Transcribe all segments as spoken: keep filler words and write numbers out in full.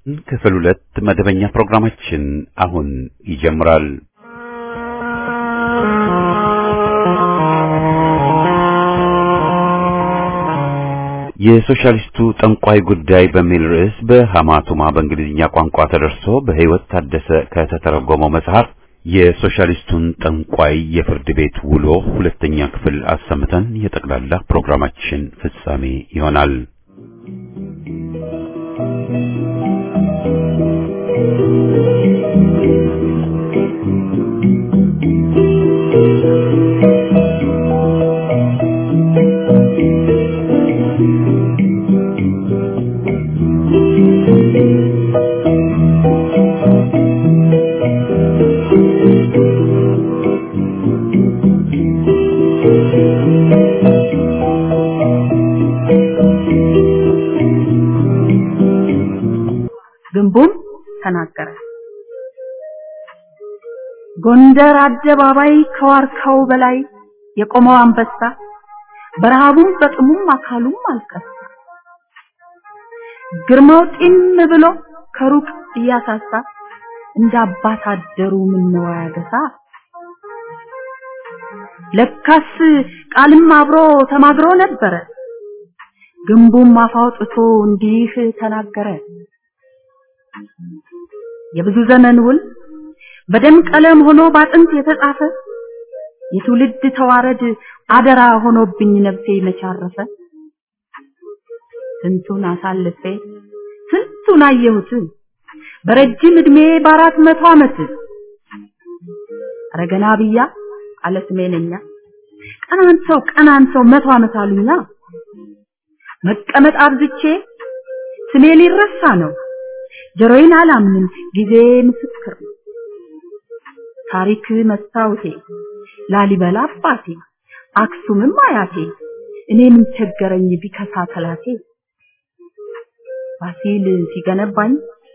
ክፍል ሁለት መደበኛ ፕሮግራማችን አሁን ይጀምራል። የሶሻሊስቱ ጠንቋይ ጉዳይ በሚል ርዕስ በሐማቱማ በእንግሊዝኛ ቋንቋ ተደርሶ በህይወት ታደሰ ከተተረጎመው መጽሐፍ የሶሻሊስቱን ጠንቋይ የፍርድ ቤት ውሎ ሁለተኛ ክፍል አሰምተን የጠቅላላ ፕሮግራማችን ፍጻሜ ይሆናል። ግንቡም ተናገረ። ጎንደር አደባባይ ከዋርካው በላይ የቆመው አንበሳ በረሃቡም በጥሙም አካሉም አልቀሳ። ግርማው ጢም ብሎ ከሩቅ እያሳሳ እንደ አባት አደሩ ምነው ያገሳ። ለካስ ቃልም አብሮ ተማግሮ ነበረ። ግንቡም አፋውጥቶ እንዲህ ተናገረ። የብዙ ዘመን ውል በደም ቀለም ሆኖ ባጥንት የተጻፈ የትውልድ ተዋረድ አደራ ሆኖብኝ ነፍሴ መቻረፈ። ስንቱን አሳልፌ ስንቱን አየሁት በረጅም እድሜ በአራት መቶ ዓመት። አረገና ብያ አለ ስሜነኛ ቀናንተው ቀናንተው መቶ ዓመት አሉኛ። መቀመጥ አብዝቼ ስሜ ሊረሳ ነው ጀሮይን አላምንም ጊዜ ምስክር ነው። ታሪክ መስታወቴ ላሊበላ አባቴ አክሱምም አያቴ እኔ ምን ቸገረኝ ቢከሳ ተላቴ። ፋሲል ሲገነባኝ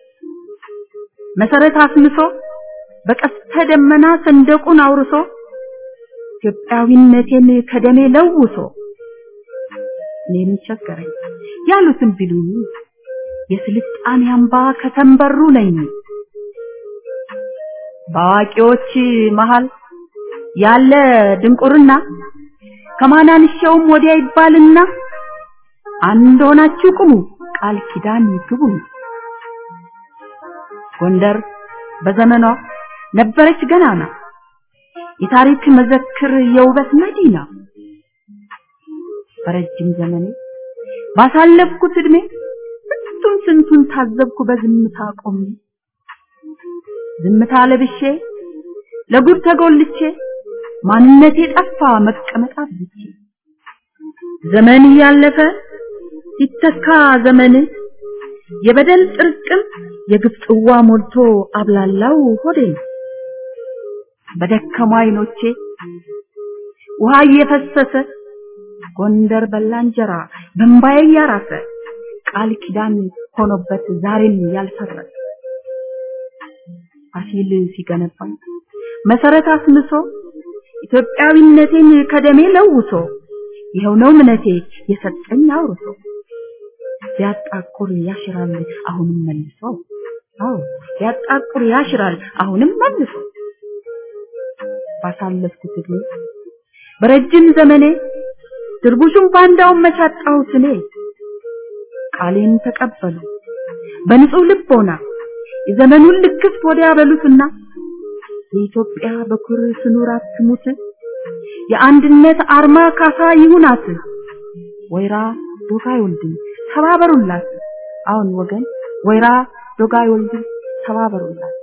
መሰረት አስምሶ በቀስተ ደመና ሰንደቁን አውርሶ ኢትዮጵያዊነቴን ከደሜ ለውሶ እኔ ምን ቸገረኝ ያሉትን ቢሉኝ የስልጣኔ አምባ ከተንበሩ ነኝ። ባዋቂዎች መሃል ያለ ድንቁርና ከማናንሻውም ወዲያ ይባልና አንድ ሆናችሁ ቁሙ ቃል ኪዳን ግቡ። ጎንደር በዘመኗ ነበረች ገናና የታሪክ መዘክር የውበት መዲና። በረጅም ዘመኔ ባሳለፍኩት እድሜ ስንቱን ስንቱን ታዘብኩ በዝምታ ቆሜ። ዝምታ ለብሼ ለጉድ ተጎልቼ ማንነቴ ጠፋ መቀመጥ አብዝቼ። ዘመን ያለፈ ሲተካ ዘመን የበደል ጥርቅም የግፍ ጽዋ ሞልቶ አብላላው ሆዴን። በደከሙ አይኖቼ ውሃ እየፈሰሰ ጎንደር በላንጀራ በእምባዬ ያራሰ ቃል ኪዳን ሆኖበት ዛሬም ያልፈረሰ። ፋሲል ሲገነባኝ መሰረት አስምሶ ኢትዮጵያዊነቴን ከደሜ ለውሶ ይኸው ነው እምነቴ የሰጠኝ አውርሶ። ያጣቁር ያሽራል አሁንም መልሶ አዎ ያጣቁር ያሽራል አሁንም መልሶ። ባሳለፍኩት እድሜ በረጅም ዘመኔ ድርቡሽም ባንዳውን መቻጣሁት እኔ። ቃሌን ተቀበሉ በንጹህ ልቦና የዘመኑን ልክፍት ወዲያ በሉትና የኢትዮጵያ በኩር ስኑራት ትሙት የአንድነት አርማ ካሳ ይሁናት። ወይራ ዶጋይ ወልድን ተባበሩላት አሁን ወገን ወይራ ዶጋይ ወልድን ተባበሩላት።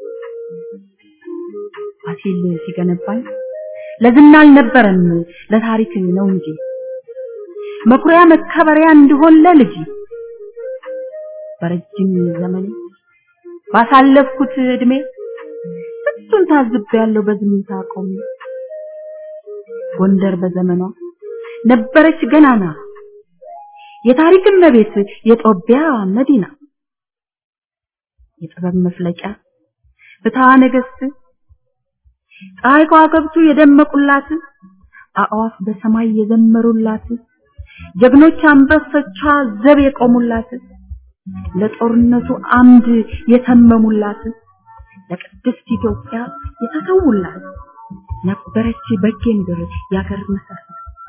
ፋሲል ሲገነባኝ ለዝና አልነበረም ለታሪክ ነው እንጂ መኩሪያ መከበሪያ እንዲሆን ለልጅ። በረጅም ዘመን ባሳለፍኩት እድሜ ስንቱን ታዝቤያለሁ በዝምታ ቆሜ። ጎንደር በዘመኗ ነበረች ገናና የታሪክ እመቤት የጦቢያ መዲና። የጥበብ መፍለቂያ ፍትሐ ነገሥት ፀሐይ ከዋክብቱ የደመቁላት አዕዋፍ በሰማይ የዘመሩላት ጀግኖች አንበሶቿ ዘብ የቆሙላት ለጦርነቱ አምድ የተመሙላት ለቅድስት ኢትዮጵያ የተሰውላት ነበረች በጌንደር ያገር መሰረት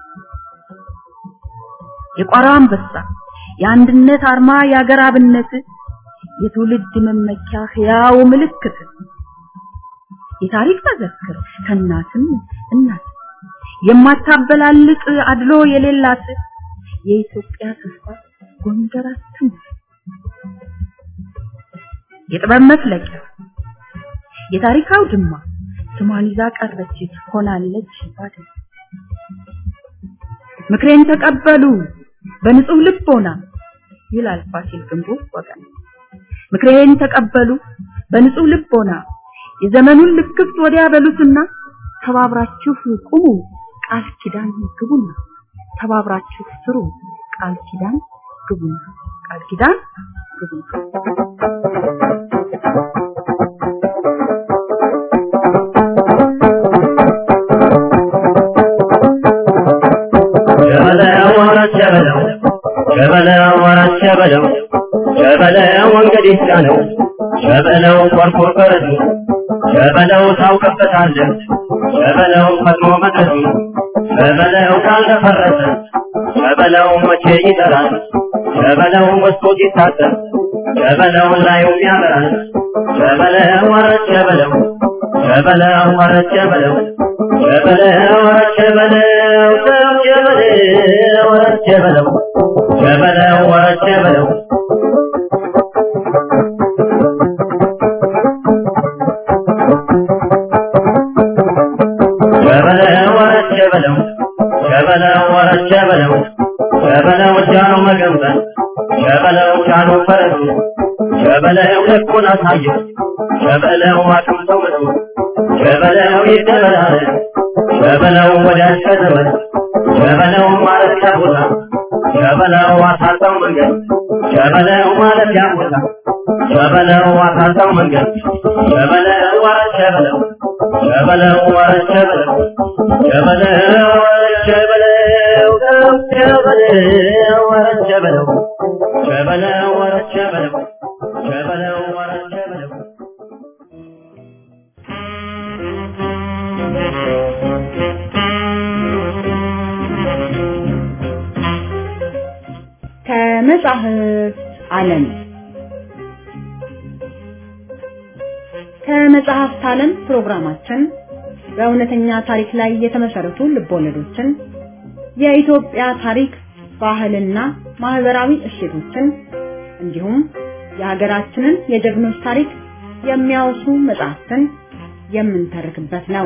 የቋራው አንበሳ የአንድነት አርማ ያገር አብነት የትውልድ መመኪያ ሕያው ምልክት የታሪክ መዘክር ከናትም እናት የማታበላልጥ አድሎ የሌላት የኢትዮጵያ ተስፋ ጎንደራችን የጥበብ መፍለቂያ የታሪካው ድማ ስሟን ይዛ ቀረች ሆናለች ባደ ምክሬን ተቀበሉ በንጹህ ልቦና ይላል ፋሲል ግንቡ ወገን ምክሬን ተቀበሉ በንጹህ ልቦና የዘመኑን ልክፍት ወዲያ በሉትና ተባብራችሁ ቁሙ ቃል ኪዳን ግቡና ተባብራችሁ ስሩ ቃል ኪዳን ግቡና ቃል ኪዳን ግቡና ሸበለው ወራሽ ሸበለው ሸበለው እንግዲህ ጫነው ሸበለው ቆርቆር ቀረዱ ሸበለው ታውቀበታለህ ሸበለው ፈጥኖ መጠጡ ሸበለው ካልተፈረሰ ሸበለው መቼ ይጠራል ሸበለው መስኮት ይታጠር ሸበለው ላዩ ያበራል ሸበለው ወራሽ ሸበለው ሸበለው ወራሽ ሸበለው ሸበለው ወራሽ ሸበለው ሸበለው ወራሽ ሸበለው ሸበለው ወራሽ ሸበለው ሸበለው ወራሽ ሸበለው ሸበለው ወራሽ ሸበለው ሸበለው ጃኖ መገንጠል ሸበለው ጃኖ ፈረሱ ሸበለው ልኩን አሳየው ሸበለው አጥምተው መጡ ሸበለው ይደበላል ሸበለው ወዳጅ ከዘመድ ሸበለው ማለት ያቦታ ሸበለው አሳልተው መንገድ ሸበለው ማለት ያቦታ ሸበለው አሳልተው መንገድ ሸበለው ወራሽ ሸበለው ሸበለው ወራሽ ሸበለው ሸበለው ሸበለው ሸበለው ወራሽ ሸበለው ሸበለው ወራሽ ሸበለው ሸበለው ወራሽ ሸበለው ከመጽሐፍ ዓለም ከመጽሐፍ ዓለም ፕሮግራማችን በእውነተኛ ታሪክ ላይ የተመሰረቱ ልቦለዶችን የኢትዮጵያ ታሪክ ባህልና ማህበራዊ እሴቶችን እንዲሁም የሀገራችንን የጀግኖች ታሪክ የሚያወሱ መጽሐፍትን የምንተርክበት ነው።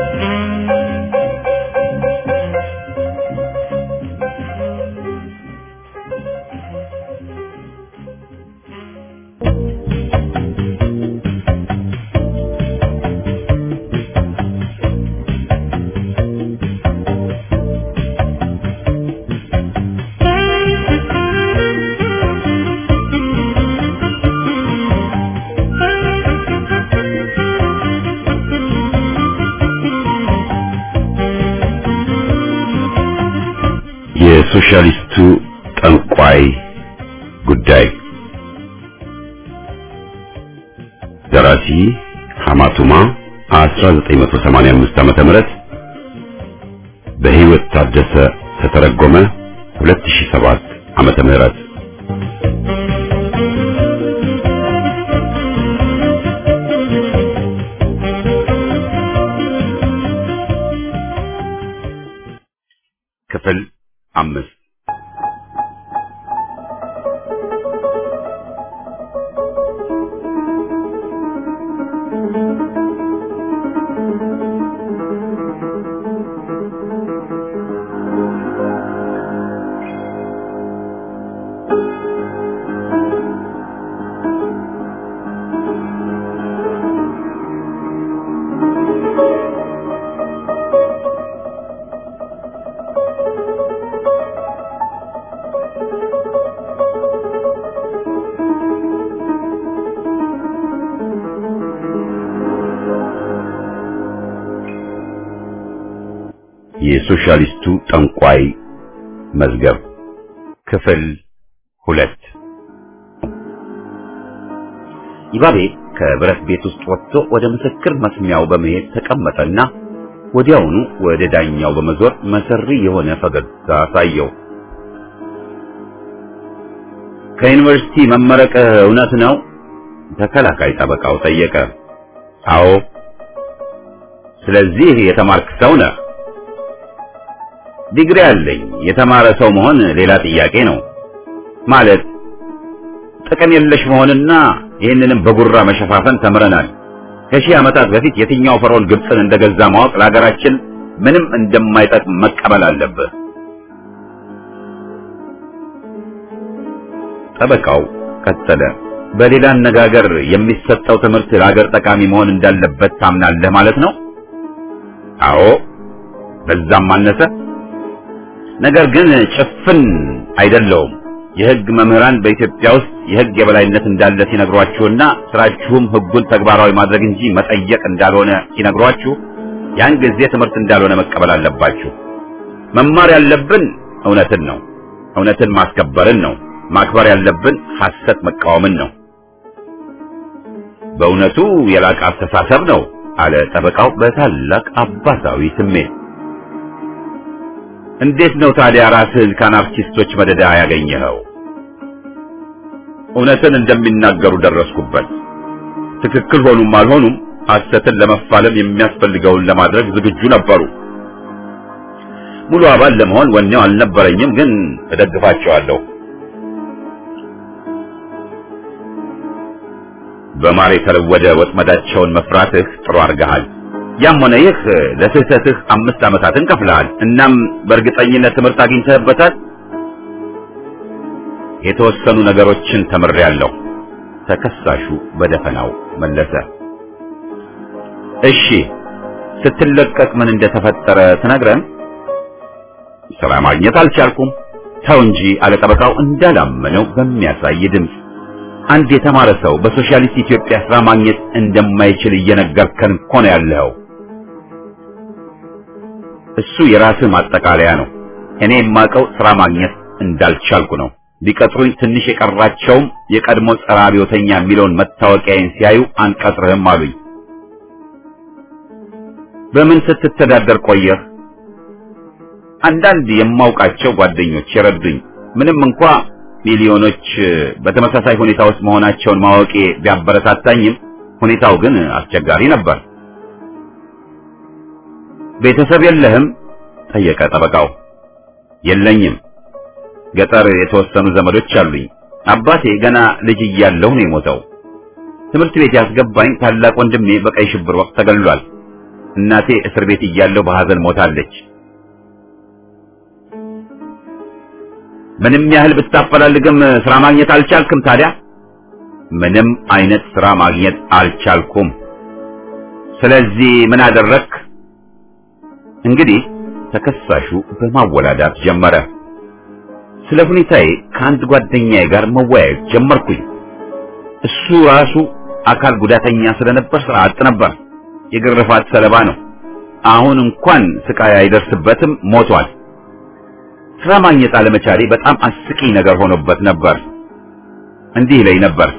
የሶሻሊስቱ ጠንቋይ ጉዳይ ደራሲ ሐማቱማ አስራ ዘጠኝ መቶ ሰማንያ አምስት ዓመተ ምህረት በህይወት ታደሰ ተተረጎመ ሁለት ሺህ ሰባት ዓመተ ምህረት ክፍል አምስት የሶሻሊስቱ ጠንቋይ መዝገብ ክፍል ሁለት ይባቤ ከብረት ቤት ውስጥ ወጥቶ ወደ ምስክር መስሚያው በመሄድ ተቀመጠና ወዲያውኑ ወደ ዳኛው በመዞር መሰሪ የሆነ ፈገግታ አሳየው። ከዩኒቨርሲቲ መመረቅ እውነት ነው? ተከላካይ ጠበቃው ጠየቀ። አዎ። ስለዚህ የተማርክ ሰው ነህ? ዲግሪ አለኝ። የተማረ ሰው መሆን ሌላ ጥያቄ ነው። ማለት ጥቅም የለሽ መሆንና ይህንንም በጉራ መሸፋፈን ተምረናል። ከሺህ ዓመታት በፊት የትኛው ፈርዖን ግብፅን እንደገዛ ማወቅ ለሀገራችን ምንም እንደማይጠቅም መቀበል አለብህ። ጠበቃው ቀጠለ። በሌላ አነጋገር የሚሰጠው ትምህርት ለሀገር ጠቃሚ መሆን እንዳለበት ታምናለህ ማለት ነው? አዎ፣ በዛም አነሰ። ነገር ግን ጭፍን አይደለውም። የሕግ መምህራን በኢትዮጵያ ውስጥ የሕግ የበላይነት እንዳለ ሲነግሯችሁና ስራችሁም ሕጉን ተግባራዊ ማድረግ እንጂ መጠየቅ እንዳልሆነ ሲነግሯችሁ ያን ጊዜ ትምህርት እንዳልሆነ መቀበል አለባችሁ። መማር ያለብን እውነትን ነው። እውነትን ማስከበርን ነው። ማክበር ያለብን ሐሰት መቃወምን ነው። በእውነቱ የላቀ አስተሳሰብ ነው አለ ጠበቃው በታላቅ አባታዊ ስሜት። እንዴት ነው ታዲያ ራስህን ከአናርኪስቶች መደዳ ያገኘኸው? እውነትን እንደሚናገሩ ደረስኩበት። ትክክል ሆኑም አልሆኑም ሐሰትን ለመፋለም የሚያስፈልገውን ለማድረግ ዝግጁ ነበሩ። ሙሉ አባል ለመሆን ወኔው አልነበረኝም፣ ግን እደግፋቸዋለሁ። በማር የተለወደ ወጥመዳቸውን መፍራትህ ጥሩ አድርገሃል። ያም ሆነ ይህ ለስህተትህ አምስት ዓመታትን ከፍለሃል። እናም በእርግጠኝነት ትምህርት አግኝተህበታል? የተወሰኑ ነገሮችን ተምሬያለሁ፣ ተከሳሹ በደፈናው መለሰ። እሺ፣ ስትለቀቅ ምን እንደተፈጠረ ትነግረን? ስራ ማግኘት አልቻልኩም። ተው እንጂ አለ ጠበቃው እንዳላመነው በሚያሳይ ድምፅ። አንድ የተማረ ሰው በሶሻሊስት ኢትዮጵያ ስራ ማግኘት እንደማይችል እየነገርከን እኮ ነው ያለው። እሱ የራስህ ማጠቃለያ ነው። እኔ የማውቀው ስራ ማግኘት እንዳልቻልኩ ነው። ቢቀጥሩኝ ትንሽ የቀራቸውም የቀድሞ ጸረ አብዮተኛ የሚለውን መታወቂያዬን ሲያዩ አንቀጥርህም አሉኝ። በምን ስትተዳደር ቆየህ? አንዳንድ የማውቃቸው ጓደኞች የረዱኝ። ምንም እንኳ ሚሊዮኖች በተመሳሳይ ሁኔታ ውስጥ መሆናቸውን ማወቄ ቢያበረታታኝም ሁኔታው ግን አስቸጋሪ ነበር። ቤተሰብ የለህም? ጠየቀ ጠበቃው። የለኝም። ገጠር የተወሰኑ ዘመዶች አሉኝ። አባቴ ገና ልጅ እያለሁ ነው የሞተው። ትምህርት ቤት ያስገባኝ ታላቅ ወንድሜ በቀይ ሽብር ወቅት ተገድሏል። እናቴ እስር ቤት እያለሁ በሐዘን ሞታለች። ምንም ያህል ብታፈላልግም ስራ ማግኘት አልቻልክም ታዲያ? ምንም አይነት ስራ ማግኘት አልቻልኩም። ስለዚህ ምን አደረክ? እንግዲህ ተከሳሹ በማወላዳት ጀመረ። ስለ ሁኔታዬ ከአንድ ጓደኛዬ ጋር መወያየት ጀመርኩኝ። እሱ ራሱ አካል ጉዳተኛ ስለነበር ስራ አጥ ነበር። የግርፋት ሰለባ ነው። አሁን እንኳን ስቃይ አይደርስበትም፣ ሞቷል። ስራ ማግኘት አለመቻሌ በጣም አስቂኝ ነገር ሆኖበት ነበር። እንዲህ ላይ ነበር፣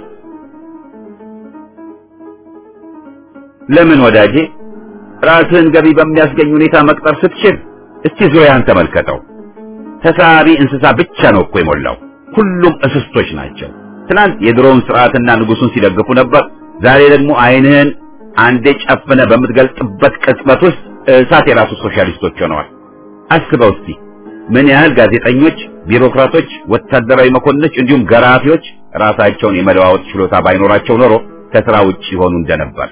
ለምን ወዳጄ ራስህን ገቢ በሚያስገኝ ሁኔታ መቅጠር ስትችል እስቲ ዙሪያን ተመልከተው። ተሳቢ እንስሳ ብቻ ነው እኮ የሞላው። ሁሉም እስስቶች ናቸው። ትናንት የድሮውን ስርዓትና ንጉሱን ሲደግፉ ነበር። ዛሬ ደግሞ አይንህን አንዴ ጨፍነ በምትገልጥበት ቅጽበት ውስጥ እሳት የራሱ ሶሻሊስቶች ሆነዋል። አስበው እስቲ ምን ያህል ጋዜጠኞች፣ ቢሮክራቶች፣ ወታደራዊ መኮንኖች እንዲሁም ገራፊዎች ራሳቸውን የመለዋወጥ ችሎታ ባይኖራቸው ኖሮ ከስራ ውጪ ሆኑ እንደነበር።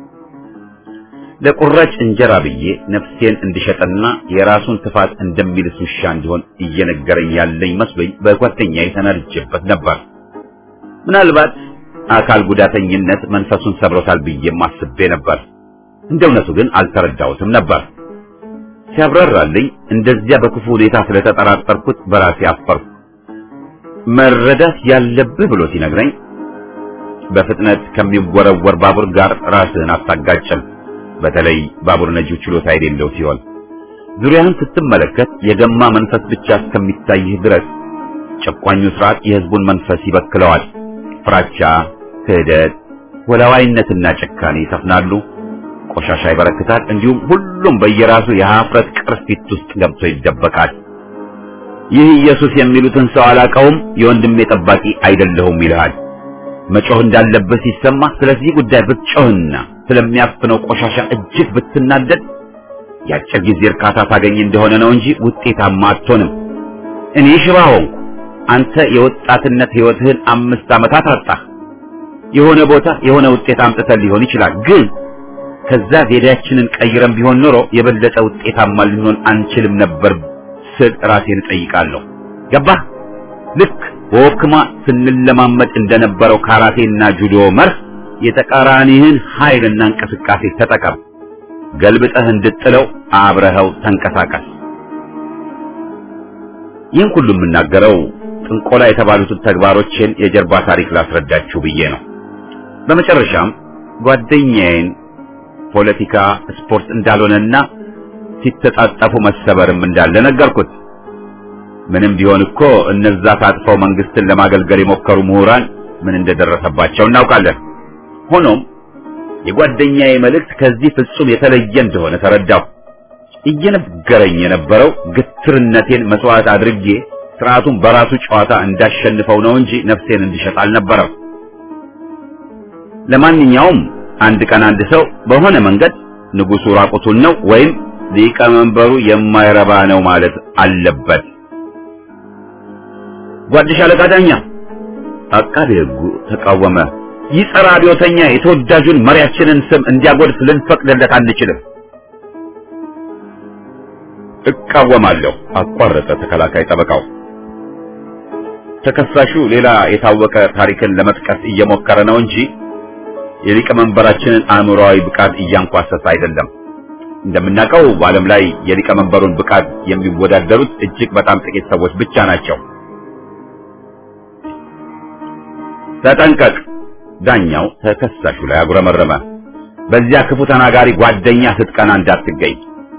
ለቁራጭ እንጀራ ብዬ ነፍሴን እንድሸጥና የራሱን ትፋት እንደሚልስ ውሻ እንዲሆን እየነገረኝ ያለኝ መስሎኝ በጓደኛዬ ተናድጄበት ነበር። ምናልባት አካል ጉዳተኝነት መንፈሱን ሰብሮታል ብዬም አስቤ ነበር። እንደ እውነቱ ግን አልተረዳሁትም ነበር። ሲያብራራልኝ እንደዚያ በክፉ ሁኔታ ስለተጠራጠርኩት በራሴ አፈርኩ። መረዳት ያለብህ ብሎ ሲነግረኝ በፍጥነት ከሚወረወር ባቡር ጋር ራስህን አታጋጭም። በተለይ ባቡር ነጂው ችሎታ የሌለው ሲሆን ዙሪያህን ስትመለከት የገማ መንፈስ ብቻ እስከሚታይህ ድረስ ጨቋኙ ስርዓት የህዝቡን መንፈስ ይበክለዋል። ፍራቻ፣ ክህደት፣ ወላዋይነትና ጭካኔ ይሰፍናሉ። ቆሻሻ ይበረክታል። እንዲሁም ሁሉም በየራሱ የሀፍረት ቅርፊት ውስጥ ገብቶ ይደበቃል። ይህ ኢየሱስ የሚሉትን ሰው አላቀውም፣ የወንድሜ ጠባቂ አይደለሁም ይልሃል። መጮህ እንዳለበት ሲሰማ ስለዚህ ጉዳይ ብትጮህና ስለሚያፍነው ቆሻሻ እጅግ ብትናደድ ያጭር ጊዜ እርካታ ታገኝ እንደሆነ ነው እንጂ ውጤታማ አትሆንም። እኔ ሽባ ሆንኩ፣ አንተ የወጣትነት ህይወትህን አምስት ዓመታት አጣህ። የሆነ ቦታ የሆነ ውጤት አምጥተህ ሊሆን ይችላል፣ ግን ከዛ ዜዳችንን ቀይረን ቢሆን ኖሮ የበለጠ ውጤታማ ልንሆን አንችልም ነበር ስል ራሴን ጠይቃለሁ። ገባህ? ልክ ወክማ ስንለማመድ እንደነበረው ካራቴና ጁዶ መርህ የተቃራኒህን ኃይልና እንቅስቃሴ ተጠቀም። ገልብጠህ እንድጥለው አብረኸው ተንቀሳቀስ። ይህን ሁሉ የምናገረው ጥንቆላ የተባሉትን ተግባሮችን የጀርባ ታሪክ ላስረዳችሁ ብዬ ነው። በመጨረሻም ጓደኛዬን ፖለቲካ ስፖርት እንዳልሆነና ሲተጣጣፉ መሰበርም እንዳለ ነገርኩት። ምንም ቢሆን እኮ እነዛ ታጥፈው መንግስትን ለማገልገል የሞከሩ ምሁራን ምን እንደደረሰባቸው እናውቃለን። ሆኖም የጓደኛዬ መልእክት ከዚህ ፍጹም የተለየ እንደሆነ ተረዳሁ። እየነገረኝ የነበረው ግትርነቴን መስዋዕት አድርጌ ስርዓቱን በራሱ ጨዋታ እንዳሸንፈው ነው እንጂ ነፍሴን እንድሸጥ አልነበረም። ለማንኛውም አንድ ቀን አንድ ሰው በሆነ መንገድ ንጉሱ ራቁቱን ነው ወይም ሊቀመንበሩ የማይረባ ነው ማለት አለበት። ጓድሽ አለቃ ዳኛ አቃቤ ሕጉ ተቃወመ። ይህ ጸረ አብዮተኛ የተወዳጁን መሪያችንን ስም እንዲያጎድፍ ልንፈቅድለት አንችልም። እቃወማለሁ፣ አቋረጠ ተከላካይ ጠበቃው። ተከሳሹ ሌላ የታወቀ ታሪክን ለመጥቀስ እየሞከረ ነው እንጂ የሊቀመንበራችንን አእምሮአዊ ብቃት እያንኳሰሰ አይደለም። እንደምናውቀው በዓለም ላይ የሊቀመንበሩን ብቃት የሚወዳደሩት እጅግ በጣም ጥቂት ሰዎች ብቻ ናቸው። ተጠንቀቅ! ዳኛው ተከሳሹ ላይ አጉረመረመ። በዚያ ክፉ ተናጋሪ ጓደኛ ስትቀና እንዳትገኝ።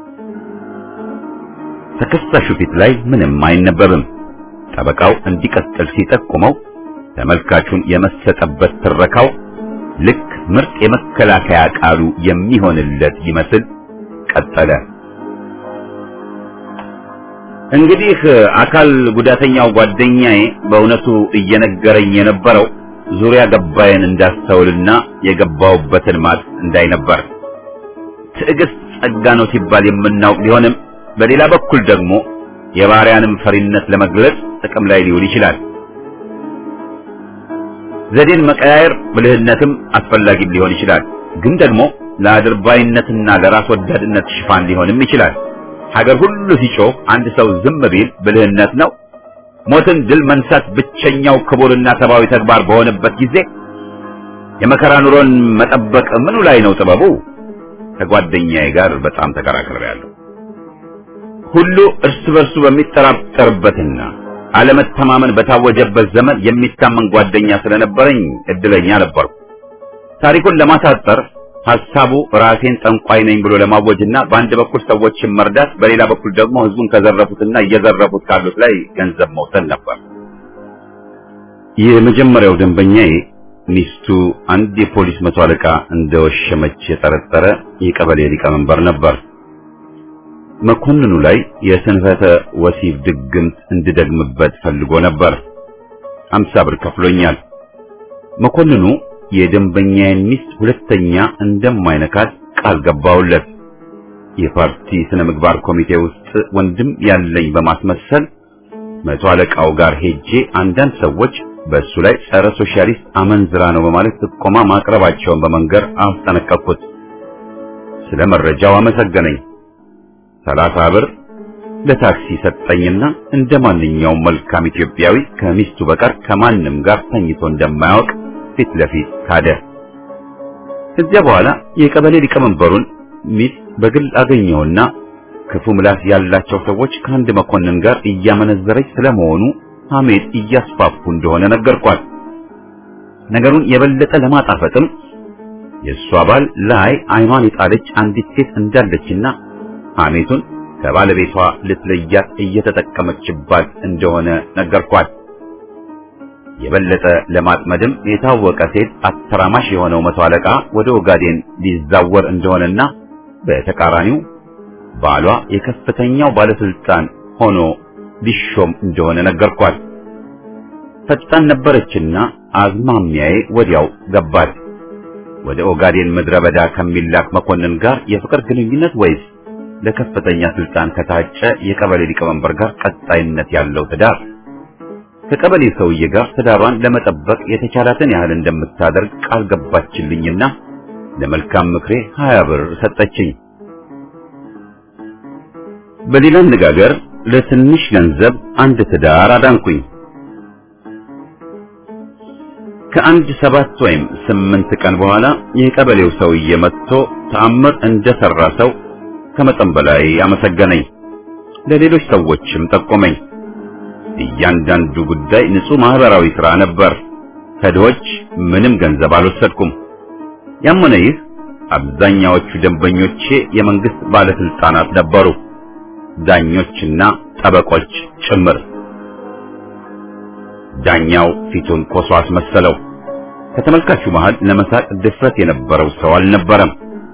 ተከሳሹ ፊት ላይ ምንም አይነበብም። ጠበቃው እንዲቀጥል ሲጠቁመው ተመልካቹን የመሰጠበት ትረካው ልክ ምርጥ የመከላከያ ቃሉ የሚሆንለት ይመስል ቀጠለ። እንግዲህ አካል ጉዳተኛው ጓደኛዬ በእውነቱ እየነገረኝ የነበረው ዙሪያ ገባዬን እንዳስተውልና የገባውበትን ማጥ እንዳይነበር። ትዕግስት ጸጋ ነው ሲባል የምናውቅ ቢሆንም በሌላ በኩል ደግሞ የባሪያንም ፈሪነት ለመግለጽ ጥቅም ላይ ሊውል ይችላል። ዘዴን መቀያየር ብልህነትም አስፈላጊ ሊሆን ይችላል። ግን ደግሞ ለአድርባይነትና ለራስ ወዳድነት ሽፋን ሊሆንም ይችላል። ሀገር ሁሉ ሲጮህ አንድ ሰው ዝም ቢል ብልህነት ነው። ሞትን ድል መንሳት ብቸኛው ክቡርና ሰብአዊ ተግባር በሆነበት ጊዜ የመከራ ኑሮን መጠበቅ ምኑ ላይ ነው ጥበቡ? ከጓደኛዬ ጋር በጣም ተከራክሬያለሁ። ሁሉ እርስ በርሱ በሚጠራጠርበትና አለመተማመን በታወጀበት ዘመን የሚታመን ጓደኛ ስለነበረኝ እድለኛ ነበርኩ። ታሪኩን ለማሳጠር ሐሳቡ ራሴን ጠንቋይ ነኝ ብሎ ለማወጅና በአንድ በኩል ሰዎችን መርዳት፣ በሌላ በኩል ደግሞ ህዝቡን ከዘረፉትና እየዘረፉት ካሉት ላይ ገንዘብ መውሰድ ነበር። የመጀመሪያው ደንበኛዬ ሚስቱ አንድ የፖሊስ መቶ አለቃ እንደወሸመች የጠረጠረ የቀበሌ ሊቀመንበር ነበር። መኮንኑ ላይ የስንፈተ ወሲብ ድግምት እንድደግምበት ፈልጎ ነበር። አምሳ ብር ከፍሎኛል። መኮንኑ የደንበኛዬን ሚስት ሁለተኛ እንደማይነካት ቃል ገባውለት። የፓርቲ ስነ ምግባር ኮሚቴ ውስጥ ወንድም ያለኝ በማስመሰል መቶ አለቃው ጋር ሄጄ አንዳንድ ሰዎች በእሱ ላይ ጸረ ሶሻሊስት አመንዝራ ነው በማለት ጥቆማ ማቅረባቸውን በመንገር አስጠነቀቅኩት። ስለ መረጃው አመሰገነኝ። ሰላሳ ብር ለታክሲ ሰጠኝና እንደማንኛውም መልካም ኢትዮጵያዊ ከሚስቱ በቀር ከማንም ጋር ተኝቶ እንደማያውቅ ፊት ለፊት ካደ። ከዚያ በኋላ የቀበሌ ሊቀመንበሩን ሚስት በግል አገኘውና ክፉ ምላስ ያላቸው ሰዎች ከአንድ መኮንን ጋር እያመነዘረች ስለመሆኑ ሐሜት እያስፋፉ እንደሆነ ነገርኳት። ነገሩን የበለጠ ለማጣፈጥም የእሷ ባል ላይ አይኗን የጣለች አንዲት ሴት እንዳለችና ሐሜቱን ከባለቤቷ ልትለያት እየተጠቀመችባት እንደሆነ ነገርኳት። የበለጠ ለማጥመድም የታወቀ ሴት አተራማሽ የሆነው መቶ አለቃ ወደ ኦጋዴን ሊዛወር እንደሆነና በተቃራኒው ባሏ የከፍተኛው ባለስልጣን ሆኖ ሊሾም እንደሆነ ነገርኳት። ፈጣን ነበረችና አዝማሚያዬ ወዲያው ገባት። ወደ ኦጋዴን ምድረ በዳ ከሚላክ መኮንን ጋር የፍቅር ግንኙነት ወይስ ለከፍተኛ ስልጣን ከታጨ የቀበሌ ሊቀመንበር ጋር ቀጣይነት ያለው ትዳር? ከቀበሌ ሰውዬ ጋር ትዳሯን ለመጠበቅ የተቻላትን ያህል እንደምታደርግ ቃል ገባችልኝና ለመልካም ምክሬ ሀያ ብር ሰጠችኝ። በሌላ አነጋገር ለትንሽ ገንዘብ አንድ ትዳር አዳንኩኝ። ከአንድ ሰባት ወይም ስምንት ቀን በኋላ የቀበሌው ሰውዬ መጥቶ ተአምር እንደሰራ ሰው ከመጠን በላይ አመሰገነኝ። ለሌሎች ሰዎችም ጠቆመኝ። እያንዳንዱ ጉዳይ ንጹህ ማህበራዊ ሥራ ነበር። ከድሆች ምንም ገንዘብ አልወሰድኩም። ያም ሆነ ይህ አብዛኛዎቹ ደንበኞቼ የመንግስት ባለስልጣናት ነበሩ፣ ዳኞችና ጠበቆች ጭምር። ዳኛው ፊቱን ኮሶ አስመሰለው። ከተመልካቹ መሃል ለመሳቅ ድፍረት የነበረው ሰው አልነበረም።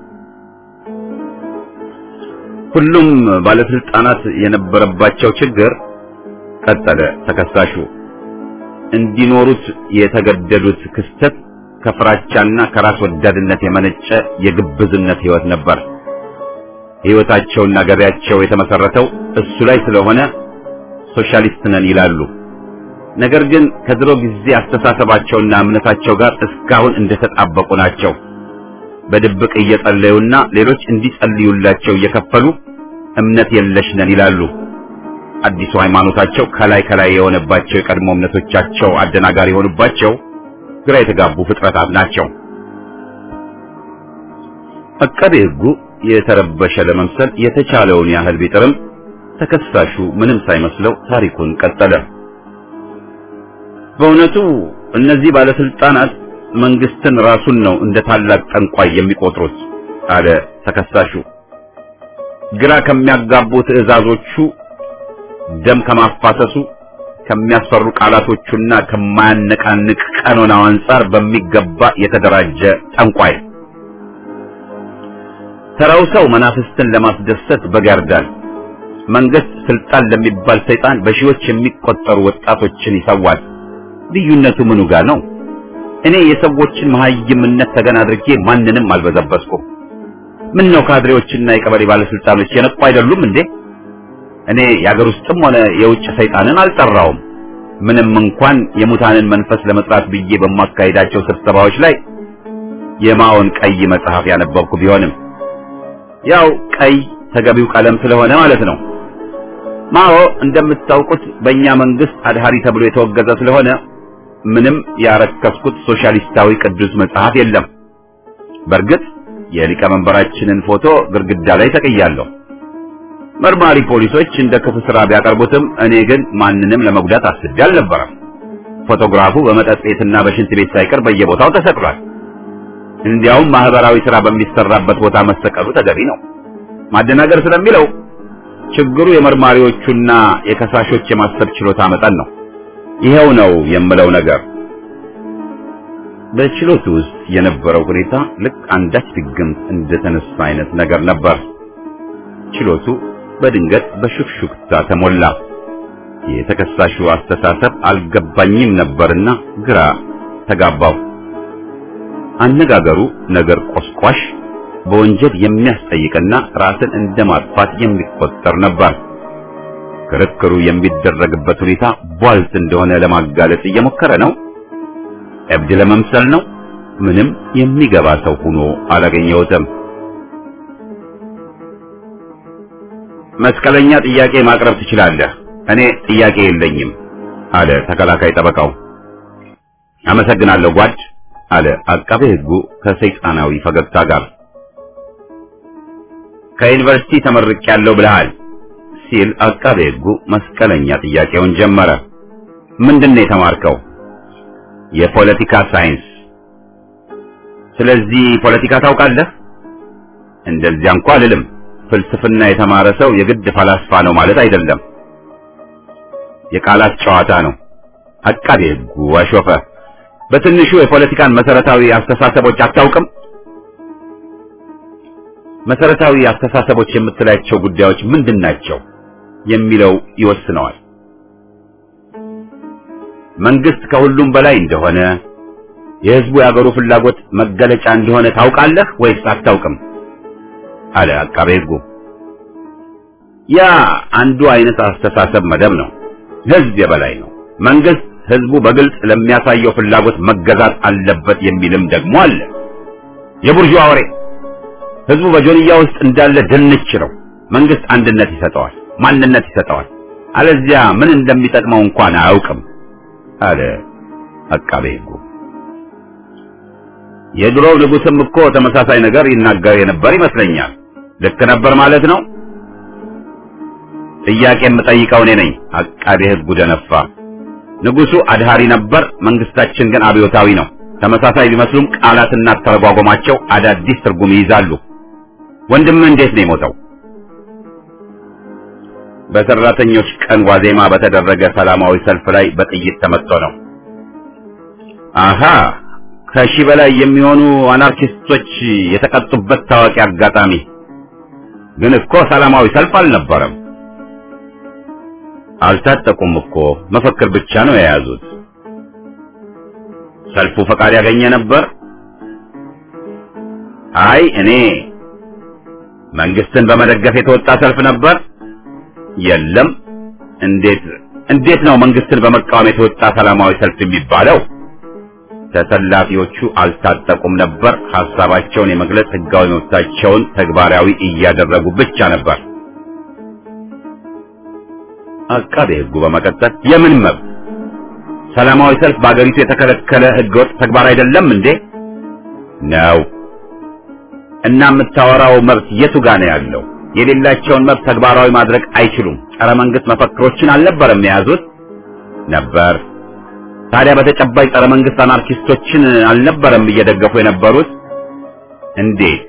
ሁሉም ባለስልጣናት የነበረባቸው ችግር፣ ቀጠለ ተከሳሹ፣ እንዲኖሩት የተገደዱት ክስተት ከፍራቻና ከራስ ወዳድነት የመነጨ የግብዝነት ህይወት ነበር። ህይወታቸውና ገበያቸው የተመሰረተው እሱ ላይ ስለሆነ ሶሻሊስት ነን ይላሉ። ነገር ግን ከድሮ ጊዜ አስተሳሰባቸውና እምነታቸው ጋር እስካሁን እንደተጣበቁ ናቸው። በድብቅ እየጸለዩና ሌሎች እንዲጸልዩላቸው እየከፈሉ እምነት የለሽ ነን ይላሉ። አዲሱ ሃይማኖታቸው ከላይ ከላይ የሆነባቸው የቀድሞ እምነቶቻቸው አደናጋሪ የሆኑባቸው ግራ የተጋቡ ፍጥረታት ናቸው። አቃቤ ሕጉ የተረበሸ ለመምሰል የተቻለውን ያህል ቢጥርም ተከሳሹ ምንም ሳይመስለው ታሪኩን ቀጠለ። በእውነቱ እነዚህ ባለስልጣናት መንግስትን ራሱን ነው እንደ ታላቅ ጠንቋይ የሚቆጥሩት አለ ተከሳሹ። ግራ ከሚያጋቡ ትዕዛዞቹ፣ ደም ከማፋሰሱ፣ ከሚያስፈሩ ቃላቶቹና ከማያነቃንቅ ቀኖናው አንጻር በሚገባ የተደራጀ ጠንቋይ። ተራው ሰው መናፍስትን ለማስደሰት በጋርዳል። መንግስት ስልጣን ለሚባል ሰይጣን በሺዎች የሚቆጠሩ ወጣቶችን ይሰዋል። ልዩነቱ ምኑ ጋር ነው? እኔ የሰዎችን መሀይምነት ተገን አድርጌ ማንንም አልበዘበዝኩም። ምን ነው ካድሬዎችና የቀበሌ ባለስልጣኖች የነቁ አይደሉም እንዴ? እኔ የአገር ውስጥም ሆነ የውጭ ሰይጣንን አልጠራውም። ምንም እንኳን የሙታንን መንፈስ ለመጥራት ብዬ በማካሄዳቸው ስብሰባዎች ላይ የማውን ቀይ መጽሐፍ ያነበብኩ ቢሆንም ያው ቀይ ተገቢው ቀለም ስለሆነ ማለት ነው። ማኦ እንደምታውቁት በእኛ መንግስት አድሃሪ ተብሎ የተወገዘ ስለሆነ ምንም ያረከስኩት ሶሻሊስታዊ ቅዱስ መጽሐፍ የለም። በእርግጥ የሊቀመንበራችንን ፎቶ ግድግዳ ላይ ተቀያለሁ። መርማሪ ፖሊሶች እንደ ክፉ ስራ ቢያቀርቡትም እኔ ግን ማንንም ለመጉዳት አስቤ አልነበረም። ፎቶግራፉ በመጠጥ ቤትና በሽንት ቤት ሳይቀር በየቦታው ተሰቅሏል። እንዲያውም ማህበራዊ ስራ በሚሰራበት ቦታ መሰቀሉ ተገቢ ነው። ማደናገር ስለሚለው ችግሩ የመርማሪዎቹና የከሳሾች የማሰብ ችሎታ መጠን ነው። ይሄው ነው የምለው ነገር። በችሎቱ ውስጥ የነበረው ሁኔታ ልክ አንዳች ድግምት እንደተነሳ አይነት ነገር ነበር። ችሎቱ በድንገት በሹክሹክታ ተሞላ። የተከሳሹ አስተሳሰብ አልገባኝም ነበርና ግራ ተጋባው። አነጋገሩ ነገር ቆስቋሽ፣ በወንጀል የሚያስጠይቅና ራስን እንደማጥፋት የሚቆጠር ነበር። ክርክሩ የሚደረግበት ሁኔታ ቧልት እንደሆነ ለማጋለጥ እየሞከረ ነው። እብድ ለመምሰል ነው። ምንም የሚገባ ሰው ሆኖ አላገኘሁትም። መስቀለኛ ጥያቄ ማቅረብ ትችላለህ፣ እኔ ጥያቄ የለኝም አለ ተከላካይ ጠበቃው። አመሰግናለሁ ጓድ አለ አቃቤ ሕጉ ከሰይጣናዊ ፈገግታ ጋር። ከዩኒቨርሲቲ ተመርቄያለሁ ብለሃል ሲል አቃቤ ሕጉ መስቀለኛ ጥያቄውን ጀመረ። ምንድነው የተማርከው? የፖለቲካ ሳይንስ። ስለዚህ ፖለቲካ ታውቃለህ? እንደዚያ እንኳን አልልም። ፍልስፍና የተማረ ሰው የግድ ፈላስፋ ነው ማለት አይደለም። የቃላት ጨዋታ ነው። አቃቤ ሕጉ አሾፈ። በትንሹ የፖለቲካን መሰረታዊ አስተሳሰቦች አታውቅም? መሰረታዊ አስተሳሰቦች የምትላቸው ጉዳዮች ምንድናቸው የሚለው ይወስነዋል። መንግስት ከሁሉም በላይ እንደሆነ የህዝቡ ያገሩ ፍላጎት መገለጫ እንደሆነ ታውቃለህ ወይስ አታውቅም? አለ አቃቤ ሕጉ። ያ አንዱ አይነት አስተሳሰብ መደብ ነው። ህዝብ የበላይ ነው። መንግስት ህዝቡ በግልጽ ለሚያሳየው ፍላጎት መገዛት አለበት የሚልም ደግሞ አለ። የቡርዥዋ ወሬ። ህዝቡ በጆንያ ውስጥ እንዳለ ድንች ነው። መንግስት አንድነት ይሰጠዋል፣ ማንነት ይሰጠዋል። አለዚያ ምን እንደሚጠቅመው እንኳን አያውቅም አለ አቃቤ ሕጉ። የድሮው ንጉስም እኮ ተመሳሳይ ነገር ይናገር የነበር ይመስለኛል። ልክ ነበር ማለት ነው? ጥያቄ የምጠይቀው እኔ ነኝ። አቃቤ ሕጉ ደነፋ። ንጉሱ አድሃሪ ነበር፣ መንግስታችን ግን አብዮታዊ ነው። ተመሳሳይ ቢመስሉም ቃላትና ተረጓጓማቸው አዳዲስ ትርጉም ይይዛሉ። ወንድም እንዴት ነው የሞተው? በሰራተኞች ቀን ዋዜማ በተደረገ ሰላማዊ ሰልፍ ላይ በጥይት ተመትቶ ነው። አሃ፣ ከሺህ በላይ የሚሆኑ አናርኪስቶች የተቀጡበት ታዋቂ አጋጣሚ። ግን እኮ ሰላማዊ ሰልፍ አልነበረም። አልታጠቁም እኮ፣ መፈክር ብቻ ነው የያዙት። ሰልፉ ፈቃድ ያገኘ ነበር? አይ እኔ መንግስትን በመደገፍ የተወጣ ሰልፍ ነበር። የለም። እንዴት እንዴት ነው መንግስትን በመቃወም የተወጣ ሰላማዊ ሰልፍ የሚባለው? ተሰላፊዎቹ አልታጠቁም ነበር። ሐሳባቸውን የመግለጽ ህጋዊ መብታቸውን ተግባራዊ እያደረጉ ብቻ ነበር። አቃቤ ሕጉ በመቀጠል የምን መብት? ሰላማዊ ሰልፍ በአገሪቱ የተከለከለ ህገወጥ ተግባር አይደለም እንዴ? ነው። እና የምታወራው መብት የቱ ጋር ነው ያለው? የሌላቸውን መብት ተግባራዊ ማድረግ አይችሉም። ጸረ መንግስት መፈክሮችን አልነበረም የያዙት? ነበር። ታዲያ በተጨባጭ ጸረ መንግስት አናርኪስቶችን አልነበረም እየደገፉ የነበሩት? እንዴት?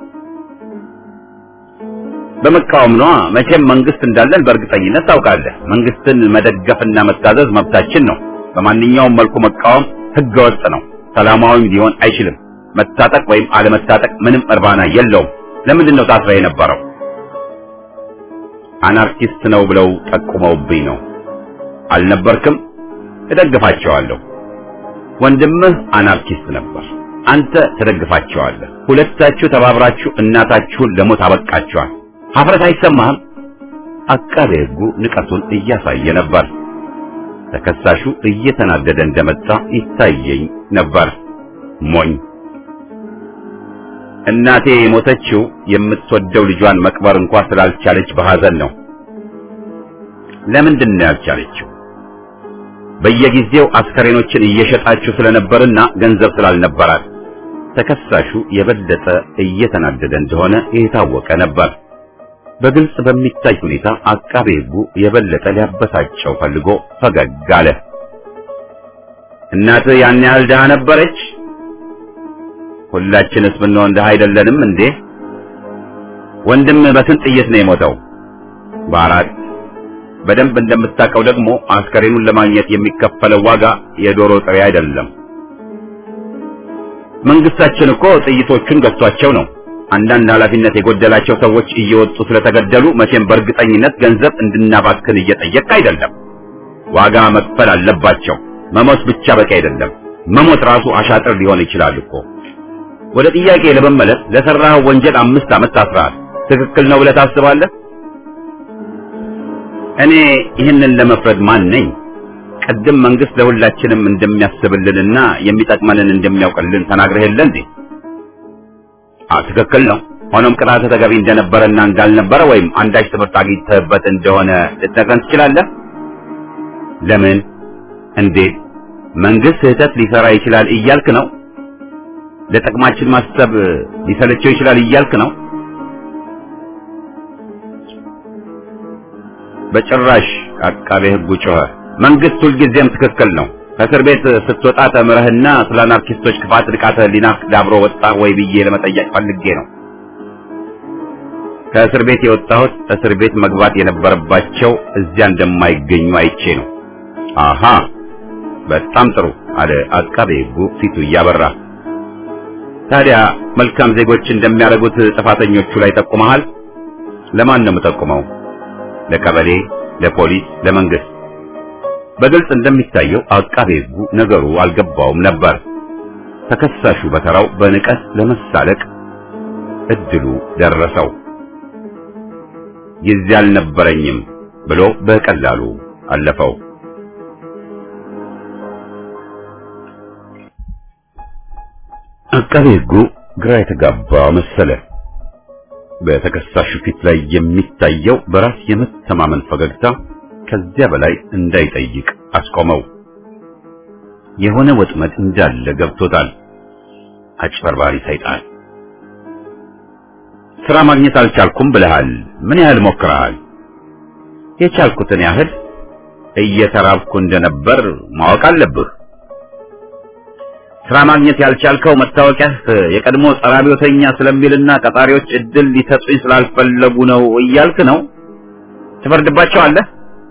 በመቃወም ነው። መቼም መንግስት እንዳለን በእርግጠኝነት ታውቃለህ። መንግስትን መደገፍና መታዘዝ መብታችን ነው። በማንኛውም መልኩ መቃወም ህገወጥ ነው። ሰላማዊም ሊሆን አይችልም። መታጠቅ ወይም አለመታጠቅ ምንም እርባና የለውም። ለምንድን ነው ታስረህ የነበረው? አናርኪስት ነው ብለው ጠቁመውብኝ ነው። አልነበርክም? እደግፋቸዋለሁ። ወንድምህ አናርኪስት ነበር፣ አንተ ተደግፋቸዋለህ። ሁለታችሁ ተባብራችሁ እናታችሁን ለሞት አበቃችኋል። ሀፍረት አይሰማህም? አቃቤ ሕጉ ንቀቱን እያሳየ ነበር። ተከሳሹ እየተናደደ እንደመጣ ይታየኝ ነበር። ሞኝ። እናቴ የሞተችው የምትወደው ልጇን መቅበር እንኳን ስላልቻለች በሐዘን ነው። ለምንድን ነው ያልቻለችው? በየጊዜው አስከሬኖችን እየሸጣችሁ ስለነበርና ገንዘብ ስላልነበራት። ተከሳሹ የበለጠ እየተናደደ እንደሆነ የታወቀ ነበር። በግልጽ በሚታይ ሁኔታ አቃቤ ሕጉ የበለጠ ሊያበሳጨው ፈልጎ ፈገግ አለ። እናትህ ያን ያህል ድሃ ነበረች? ሁላችንስ ብንሆን ድሃ አይደለንም እንዴ? ወንድም በስንት ጥይት ነው የሞተው? በአራት። በደንብ እንደምታውቀው ደግሞ አስከሬኑን ለማግኘት የሚከፈለው ዋጋ የዶሮ ጥሬ አይደለም። መንግስታችን እኮ ጥይቶቹን ገዝቷቸው ነው። አንዳንድ ኃላፊነት የጎደላቸው ሰዎች እየወጡ ስለተገደሉ መቼም በእርግጠኝነት ገንዘብ እንድናባክን እየጠየቅ አይደለም። ዋጋ መክፈል አለባቸው። መሞት ብቻ በቂ አይደለም። መሞት ራሱ አሻጥር ሊሆን ይችላል እኮ። ወደ ጥያቄ ለመመለስ ለሰራው ወንጀል አምስት ዓመት ታስረሃል። ትክክል ነው ብለህ ታስባለህ? እኔ ይህንን ለመፍረድ ማን ነኝ? ቀደም መንግስት ለሁላችንም እንደሚያስብልንና የሚጠቅመንን እንደሚያውቅልን ተናግረህልህ እንዴ? አዎ ትክክል ነው። ሆኖም ቅጣት ተገቢ እንደነበረና እንዳልነበረ ወይም አንዳች ትምህርት አግኝተህበት እንደሆነ ልትነግረን ትችላለህ? ለምን? እንዴት? መንግስት ስህተት ሊሰራ ይችላል እያልክ ነው? ለጥቅማችን ማሰብ ሊሰለቸው ይችላል እያልክ ነው? በጭራሽ። አቃቤ ሕጉ ጮኸ። መንግስት ሁልጊዜም ትክክል ነው። ከእስር ቤት ስትወጣ ተምረህና ስለ አናርኪስቶች ክፋት ንቃተ ህሊናህ ዳብሮ ወጣ ወይ ብዬ ለመጠየቅ ፈልጌ ነው። ከእስር ቤት የወጣሁት እስር ቤት መግባት የነበረባቸው እዚያ እንደማይገኙ አይቼ ነው። አሃ፣ በጣም ጥሩ አለ አቃቤ ሕጉ ፊቱ እያበራ። ታዲያ መልካም ዜጎች እንደሚያደርጉት ጥፋተኞቹ ላይ ጠቁመሃል? ለማን ነው የምጠቁመው? ለቀበሌ፣ ለፖሊስ፣ ለመንግስት? በግልጽ እንደሚታየው አቃቤ ሕጉ ነገሩ አልገባውም ነበር። ተከሳሹ በተራው በንቀት ለመሳለቅ እድሉ ደረሰው። ጊዜ አልነበረኝም ብሎ በቀላሉ አለፈው። አቃቤ ሕጉ ግራ የተጋባ መሰለ። በተከሳሹ ፊት ላይ የሚታየው በራስ የመተማመን ፈገግታ ከዚያ በላይ እንዳይጠይቅ አስቆመው። የሆነ ወጥመድ እንዳለ ገብቶታል። አጭበርባሪ ሰይጣን! ስራ ማግኘት አልቻልኩም ብለሃል። ምን ያህል ሞክረሃል? የቻልኩትን ያህል። እየተራብኩ እንደነበር ማወቅ አለብህ። ስራ ማግኘት ያልቻልከው መታወቂያ የቀድሞ ጸረ አብዮተኛ ስለሚልና ቀጣሪዎች እድል ሊሰጡኝ ስላልፈለጉ ነው እያልክ ነው? ትፈርድባቸዋለህ?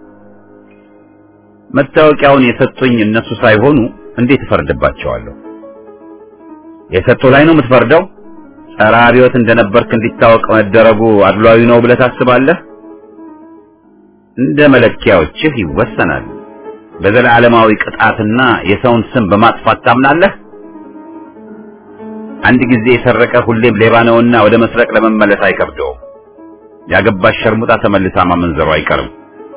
መታወቂያውን የሰጡኝ እነሱ ሳይሆኑ እንዴት እፈርድባቸዋለሁ? የሰጡ ላይ ነው የምትፈርደው? ጸረ አብዮት እንደነበርክ እንዲታወቅ መደረጉ አድሏዊ ነው ብለህ ታስባለህ? እንደ መለኪያዎችህ ይወሰናል። በዘላለማዊ ቅጣትና የሰውን ስም በማጥፋት ታምናለህ? አንድ ጊዜ የሰረቀ ሁሌም ሌባ ነውና ወደ መስረቅ ለመመለስ አይከብደውም። ያገባሽ ሸርሙጣ ተመልሳ ማመንዘሩ አይቀርም።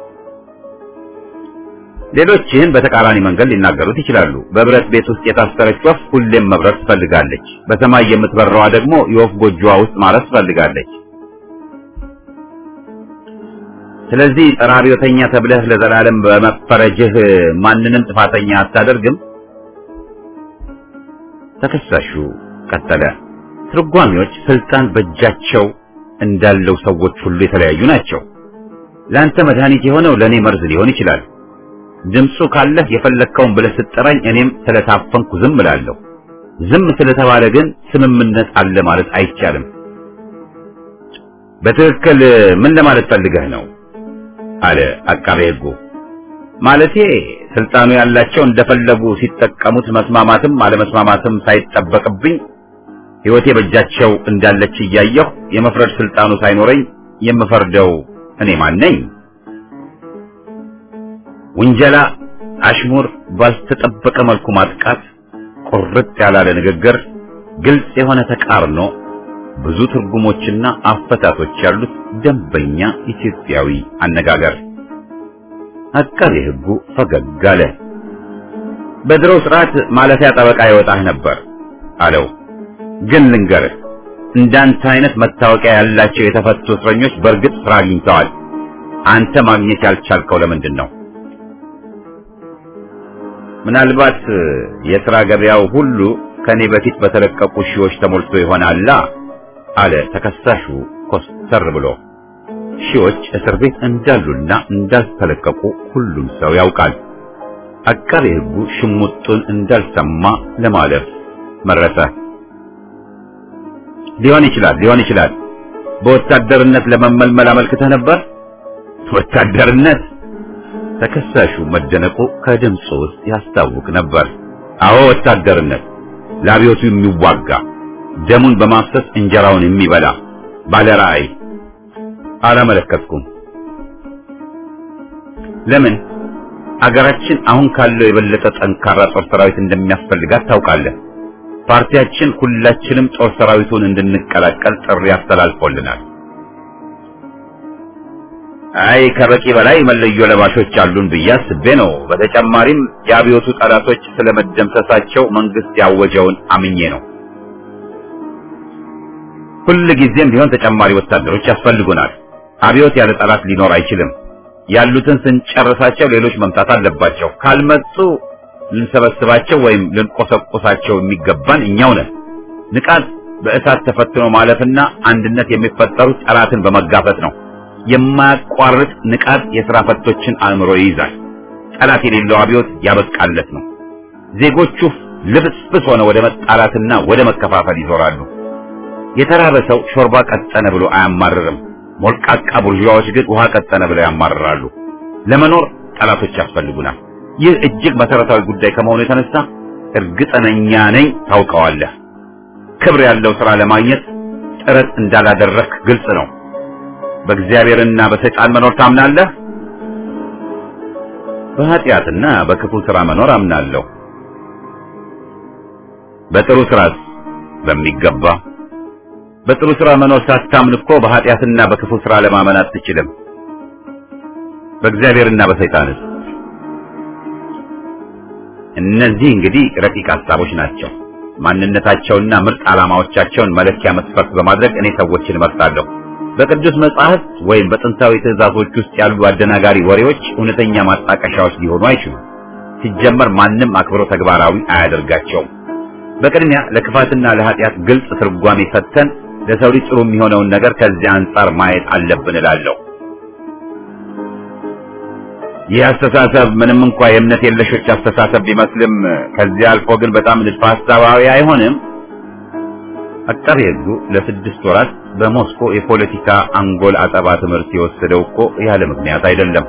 ሌሎች ይህን በተቃራኒ መንገድ ሊናገሩት ይችላሉ። በብረት ቤት ውስጥ የታሰረች ወፍ ሁሌም መብረር ትፈልጋለች። በሰማይ የምትበረዋ ደግሞ የወፍ ጎጆዋ ውስጥ ማረፍ ትፈልጋለች። ስለዚህ ጸረ አብዮተኛ ተብለህ ለዘላለም በመፈረጅህ ማንንም ጥፋተኛ አታደርግም። ተከሳሹ ቀጠለ። ትርጓሚዎች ስልጣን በእጃቸው እንዳለው ሰዎች ሁሉ የተለያዩ ናቸው። ለአንተ መድኃኒት የሆነው ለኔ መርዝ ሊሆን ይችላል። ድምፁ ካለህ የፈለከውን ብለህ ስትጠራኝ እኔም ስለታፈንኩ ዝም እላለሁ። ዝም ስለተባለ ግን ስምምነት አለ ማለት አይቻልም። በትክክል ምን ለማለት ፈልገህ ነው? አለ አቃቤ ሕጉ። ማለቴ ስልጣኑ ያላቸው እንደፈለጉ ሲጠቀሙት መስማማትም አለመስማማትም ሳይጠበቅብኝ ሕይወቴ በእጃቸው እንዳለች እያየሁ የመፍረድ ስልጣኑ ሳይኖረኝ የምፈርደው እኔ ማን ነኝ? ውንጀላ፣ አሽሙር፣ ባልተጠበቀ መልኩ ማጥቃት፣ ቁርጥ ያላለ ንግግር፣ ግልጽ የሆነ ተቃርኖ፣ ብዙ ትርጉሞችና አፈታቶች ያሉት ደንበኛ ኢትዮጵያዊ አነጋገር። አቃቤ ሕጉ ፈገግ አለ። በድሮ ስርዓት ማለፊያ ጠበቃ ይወጣህ ነበር አለው። ግን ልንገርህ፣ እንዳንተ አይነት መታወቂያ ያላቸው የተፈቱ እስረኞች በእርግጥ ስራ አግኝተዋል። አንተ ማግኘት ያልቻልከው ለምንድን ነው? ምናልባት የሥራ ገበያው ሁሉ ከኔ በፊት በተለቀቁ ሺዎች ተሞልቶ ይሆናል አለ ተከሳሹ ኮስተር ብሎ። ሺዎች እስር ቤት እንዳሉና እንዳልተለቀቁ ሁሉም ሰው ያውቃል። አቃቤ ሕጉ ሽሙጡን እንዳልሰማ ለማለፍ መረሰ። ሊሆን ይችላል ሊሆን ይችላል። በወታደርነት ለመመልመል አመልክተህ ነበር? ወታደርነት? ተከሳሹ መደነቁ ከድምፁ ውስጥ ያስታውቅ ነበር። አዎ ወታደርነት፣ ለአብዮቱ የሚዋጋ ደሙን በማፍሰስ እንጀራውን የሚበላ ባለ ራዕይ። አላመለከትኩም። ለምን? አገራችን አሁን ካለው የበለጠ ጠንካራ ጦር ሰራዊት እንደሚያስፈልጋት ታውቃለህ። ፓርቲያችን ሁላችንም ጦር ሰራዊቱን እንድንቀላቀል ጥሪ አስተላልፎልናል። አይ ከበቂ በላይ መለዮ ለባሾች አሉን ብዬ አስቤ ነው። በተጨማሪም የአብዮቱ ጠላቶች ስለመደምሰሳቸው መንግስት ያወጀውን አምኜ ነው። ሁሉ ጊዜም ቢሆን ተጨማሪ ወታደሮች ያስፈልጉናል። አብዮት ያለ ጠላት ሊኖር አይችልም። ያሉትን ስንጨርሳቸው ሌሎች መምጣት አለባቸው። ካልመጡ ልንሰበስባቸው ወይም ልንቆሰቆሳቸው የሚገባን እኛው ነን። ንቃት በእሳት ተፈትኖ ማለፍና አንድነት የሚፈጠሩት ጠላትን በመጋፈጥ ነው። የማያቋርጥ ንቃት የሥራ ፈቶችን አእምሮ ይይዛል። ጠላት የሌለው አብዮት ያበቃለት ነው። ዜጎቹ ልብስብስ ሆነው ወደ መጣላትና ወደ መከፋፈል ይዞራሉ። የተራበ ሰው ሾርባ ቀጠነ ብሎ አያማርርም። ሞልቃቃ ቡርዣዎች ግን ውሃ ቀጠነ ብለው ያማርራሉ። ለመኖር ጠላቶች ያስፈልጉናል። ይህ እጅግ መሰረታዊ ጉዳይ ከመሆኑ የተነሳ እርግጠኛ ነኝ ታውቀዋለህ። ክብር ያለው ሥራ ለማግኘት ጥረት እንዳላደረክ ግልጽ ነው። በእግዚአብሔርና በሰይጣን መኖር ታምናለህ? በኃጢአትና በክፉ ሥራ መኖር አምናለሁ። በጥሩ ሥራስ? በሚገባ። በጥሩ ሥራ መኖር ሳታምን እኮ በኃጢአትና በክፉ ሥራ ለማመን አትችልም። በእግዚአብሔርና በሰይጣንስ? እነዚህ እንግዲህ ረቂቅ ሐሳቦች ናቸው። ማንነታቸውና ምርጥ ዓላማዎቻቸውን መለኪያ መስፈርት በማድረግ እኔ ሰዎችን እመርጣለሁ። በቅዱስ መጻሕፍት ወይም በጥንታዊ ትእዛዞች ውስጥ ያሉ አደናጋሪ ወሬዎች እውነተኛ ማጣቀሻዎች ሊሆኑ አይችሉም። ሲጀመር ማንም አክብሮ ተግባራዊ አያደርጋቸውም። በቅድሚያ ለክፋትና ለኃጢአት ግልጽ ትርጓሜ ሰጥተን ለሰው ልጅ ጥሩ የሚሆነውን ነገር ከዚህ አንጻር ማየት አለብን እላለሁ። ይህ አስተሳሰብ ምንም እንኳ የእምነት የለሾች አስተሳሰብ ቢመስልም ከዚህ አልፎ ግን በጣም ንድፈ ሐሳባዊ አይሆንም? አቃቤ ሕጉ ለስድስት ወራት በሞስኮ የፖለቲካ አንጎል አጠባ ትምህርት የወሰደው እኮ ያለ ምክንያት አይደለም።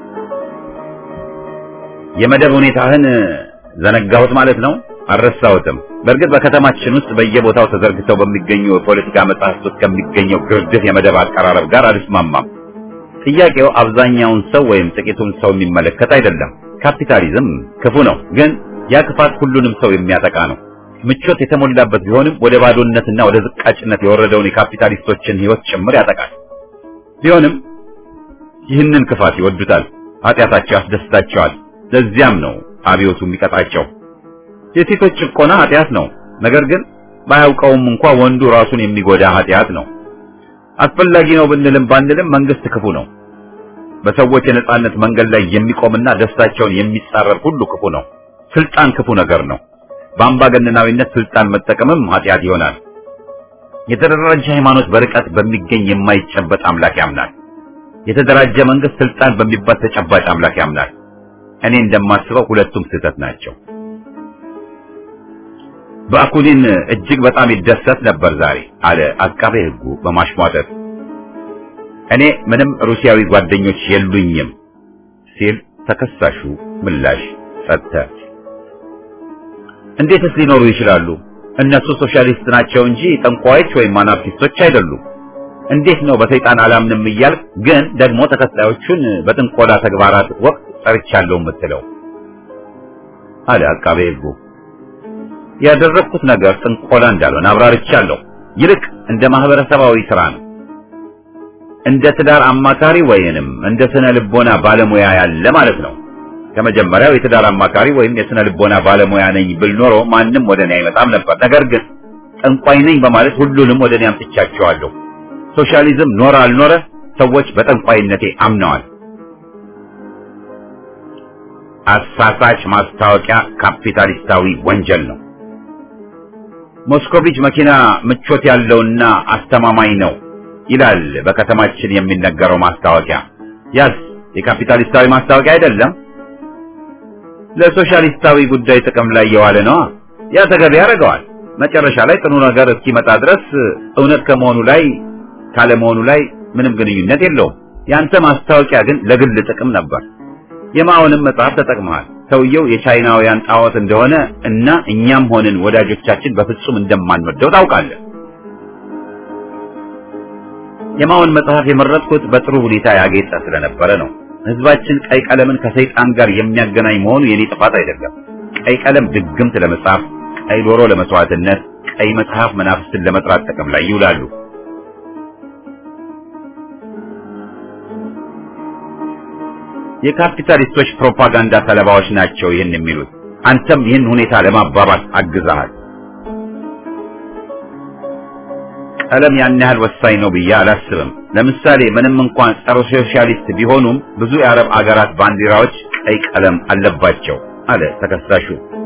የመደብ ሁኔታህን ዘነጋሁት ማለት ነው? አልረሳሁትም። በእርግጥ በከተማችን ውስጥ በየቦታው ተዘርግተው በሚገኙ የፖለቲካ መጻሕፍት ውስጥ ከሚገኘው ግርድፍ የመደብ አቀራረብ ጋር አልስማማም። ጥያቄው አብዛኛውን ሰው ወይም ጥቂቱን ሰው የሚመለከት አይደለም። ካፒታሊዝም ክፉ ነው፣ ግን ያ ክፋት ሁሉንም ሰው የሚያጠቃ ነው። ምቾት የተሞላበት ቢሆንም ወደ ባዶነትና ወደ ዝቃጭነት የወረደውን የካፒታሊስቶችን ሕይወት ጭምር ያጠቃል። ቢሆንም ይህንን ክፋት ይወዱታል፣ ኃጢአታቸው ያስደስታቸዋል። ለዚያም ነው አብዮቱ የሚቀጣቸው። የሴቶች ጭቆና ኃጢአት ነው፣ ነገር ግን ባያውቀውም እንኳ ወንዱ ራሱን የሚጎዳ ኃጢአት ነው። አስፈላጊ ነው ብንልም ባንልም መንግስት ክፉ ነው። በሰዎች የነጻነት መንገድ ላይ የሚቆምና ደስታቸውን የሚጻረር ሁሉ ክፉ ነው። ስልጣን ክፉ ነገር ነው። በአምባገነናዊነት ስልጣን መጠቀምም ኃጢአት ይሆናል። የተደራጀ ሃይማኖት በርቀት በሚገኝ የማይጨበጥ አምላክ ያምናል። የተደራጀ መንግስት ስልጣን በሚባል ተጨባጭ አምላክ ያምናል። እኔ እንደማስበው ሁለቱም ስህተት ናቸው። ባኩሊን እጅግ በጣም ይደሰት ነበር ዛሬ አለ አቃቤ ሕጉ በማሽሟጠጥ። እኔ ምንም ሩሲያዊ ጓደኞች የሉኝም ሲል ተከሳሹ ምላሽ ሰጠ። እንዴትስ ሊኖሩ ይችላሉ? እነሱ ሶሻሊስት ናቸው እንጂ ጠንቋዮች ወይም አናርኪስቶች አይደሉም። እንዴት ነው በሰይጣን አላምንም እያልክ ግን ደግሞ ተከታዮቹን በጥንቆላ ተግባራት ወቅት ጠርቻለሁ የምትለው? አለ አቃቤ ሕጉ። ያደረኩት ነገር ጥንቆላ እንዳልሆነ አብራርቻለሁ። ይልቅ እንደ ማህበረሰባዊ ስራ ነው። እንደ ትዳር አማካሪ ወይንም እንደ ስነ ልቦና ባለሙያ ያለ ማለት ነው። ከመጀመሪያው የትዳር አማካሪ ወይም የስነ ልቦና ባለሙያ ነኝ ብል ኖሮ ማንም ወደኔ አይመጣም ነበር። ነገር ግን ጠንቋይ ነኝ በማለት ሁሉንም ወደኔ አምጥቻቸዋለሁ። ሶሻሊዝም ኖረ አልኖረ ሰዎች በጠንቋይነቴ አምነዋል። አሳሳች ማስታወቂያ ካፒታሊስታዊ ወንጀል ነው። ሞስኮቪች መኪና ምቾት ያለውና አስተማማኝ ነው ይላል በከተማችን የሚነገረው ማስታወቂያ። ያስ የካፒታሊስታዊ ማስታወቂያ አይደለም? ለሶሻሊስታዊ ጉዳይ ጥቅም ላይ የዋለ ነው። ያ ተገቢ ያደርገዋል። መጨረሻ ላይ ጥሩ ነገር እስኪመጣ ድረስ እውነት ከመሆኑ ላይ ካለመሆኑ ላይ ምንም ግንኙነት የለውም። ያንተ ማስታወቂያ ግን ለግል ጥቅም ነበር። የማውንም መጽሐፍ ተጠቅመሃል። ሰውየው የቻይናውያን ጣዖት እንደሆነ እና እኛም ሆንን ወዳጆቻችን በፍጹም እንደማንወደው ታውቃለህ። የማውን መጽሐፍ የመረጥኩት በጥሩ ሁኔታ ያጌጠ ስለነበረ ነው። ህዝባችን ቀይ ቀለምን ከሰይጣን ጋር የሚያገናኝ መሆኑ የኔ ጥፋት አይደለም። ቀይ ቀለም ድግምት ለመጻፍ፣ ቀይ ዶሮ ለመስዋዕትነት፣ ቀይ መጽሐፍ መናፍስትን ለመጥራት ጥቅም ላይ ይውላሉ። የካፒታሊስቶች ፕሮፓጋንዳ ሰለባዎች ናቸው ይህን የሚሉት። አንተም ይህን ሁኔታ ለማባባስ አግዛሃል። ቀለም ያን ያህል ወሳኝ ነው ብዬ አላስብም። ለምሳሌ ምንም እንኳን ጸረ ሶሻሊስት ቢሆኑም ብዙ የአረብ አገራት ባንዲራዎች ቀይ ቀለም አለባቸው አለ ተከሳሹ።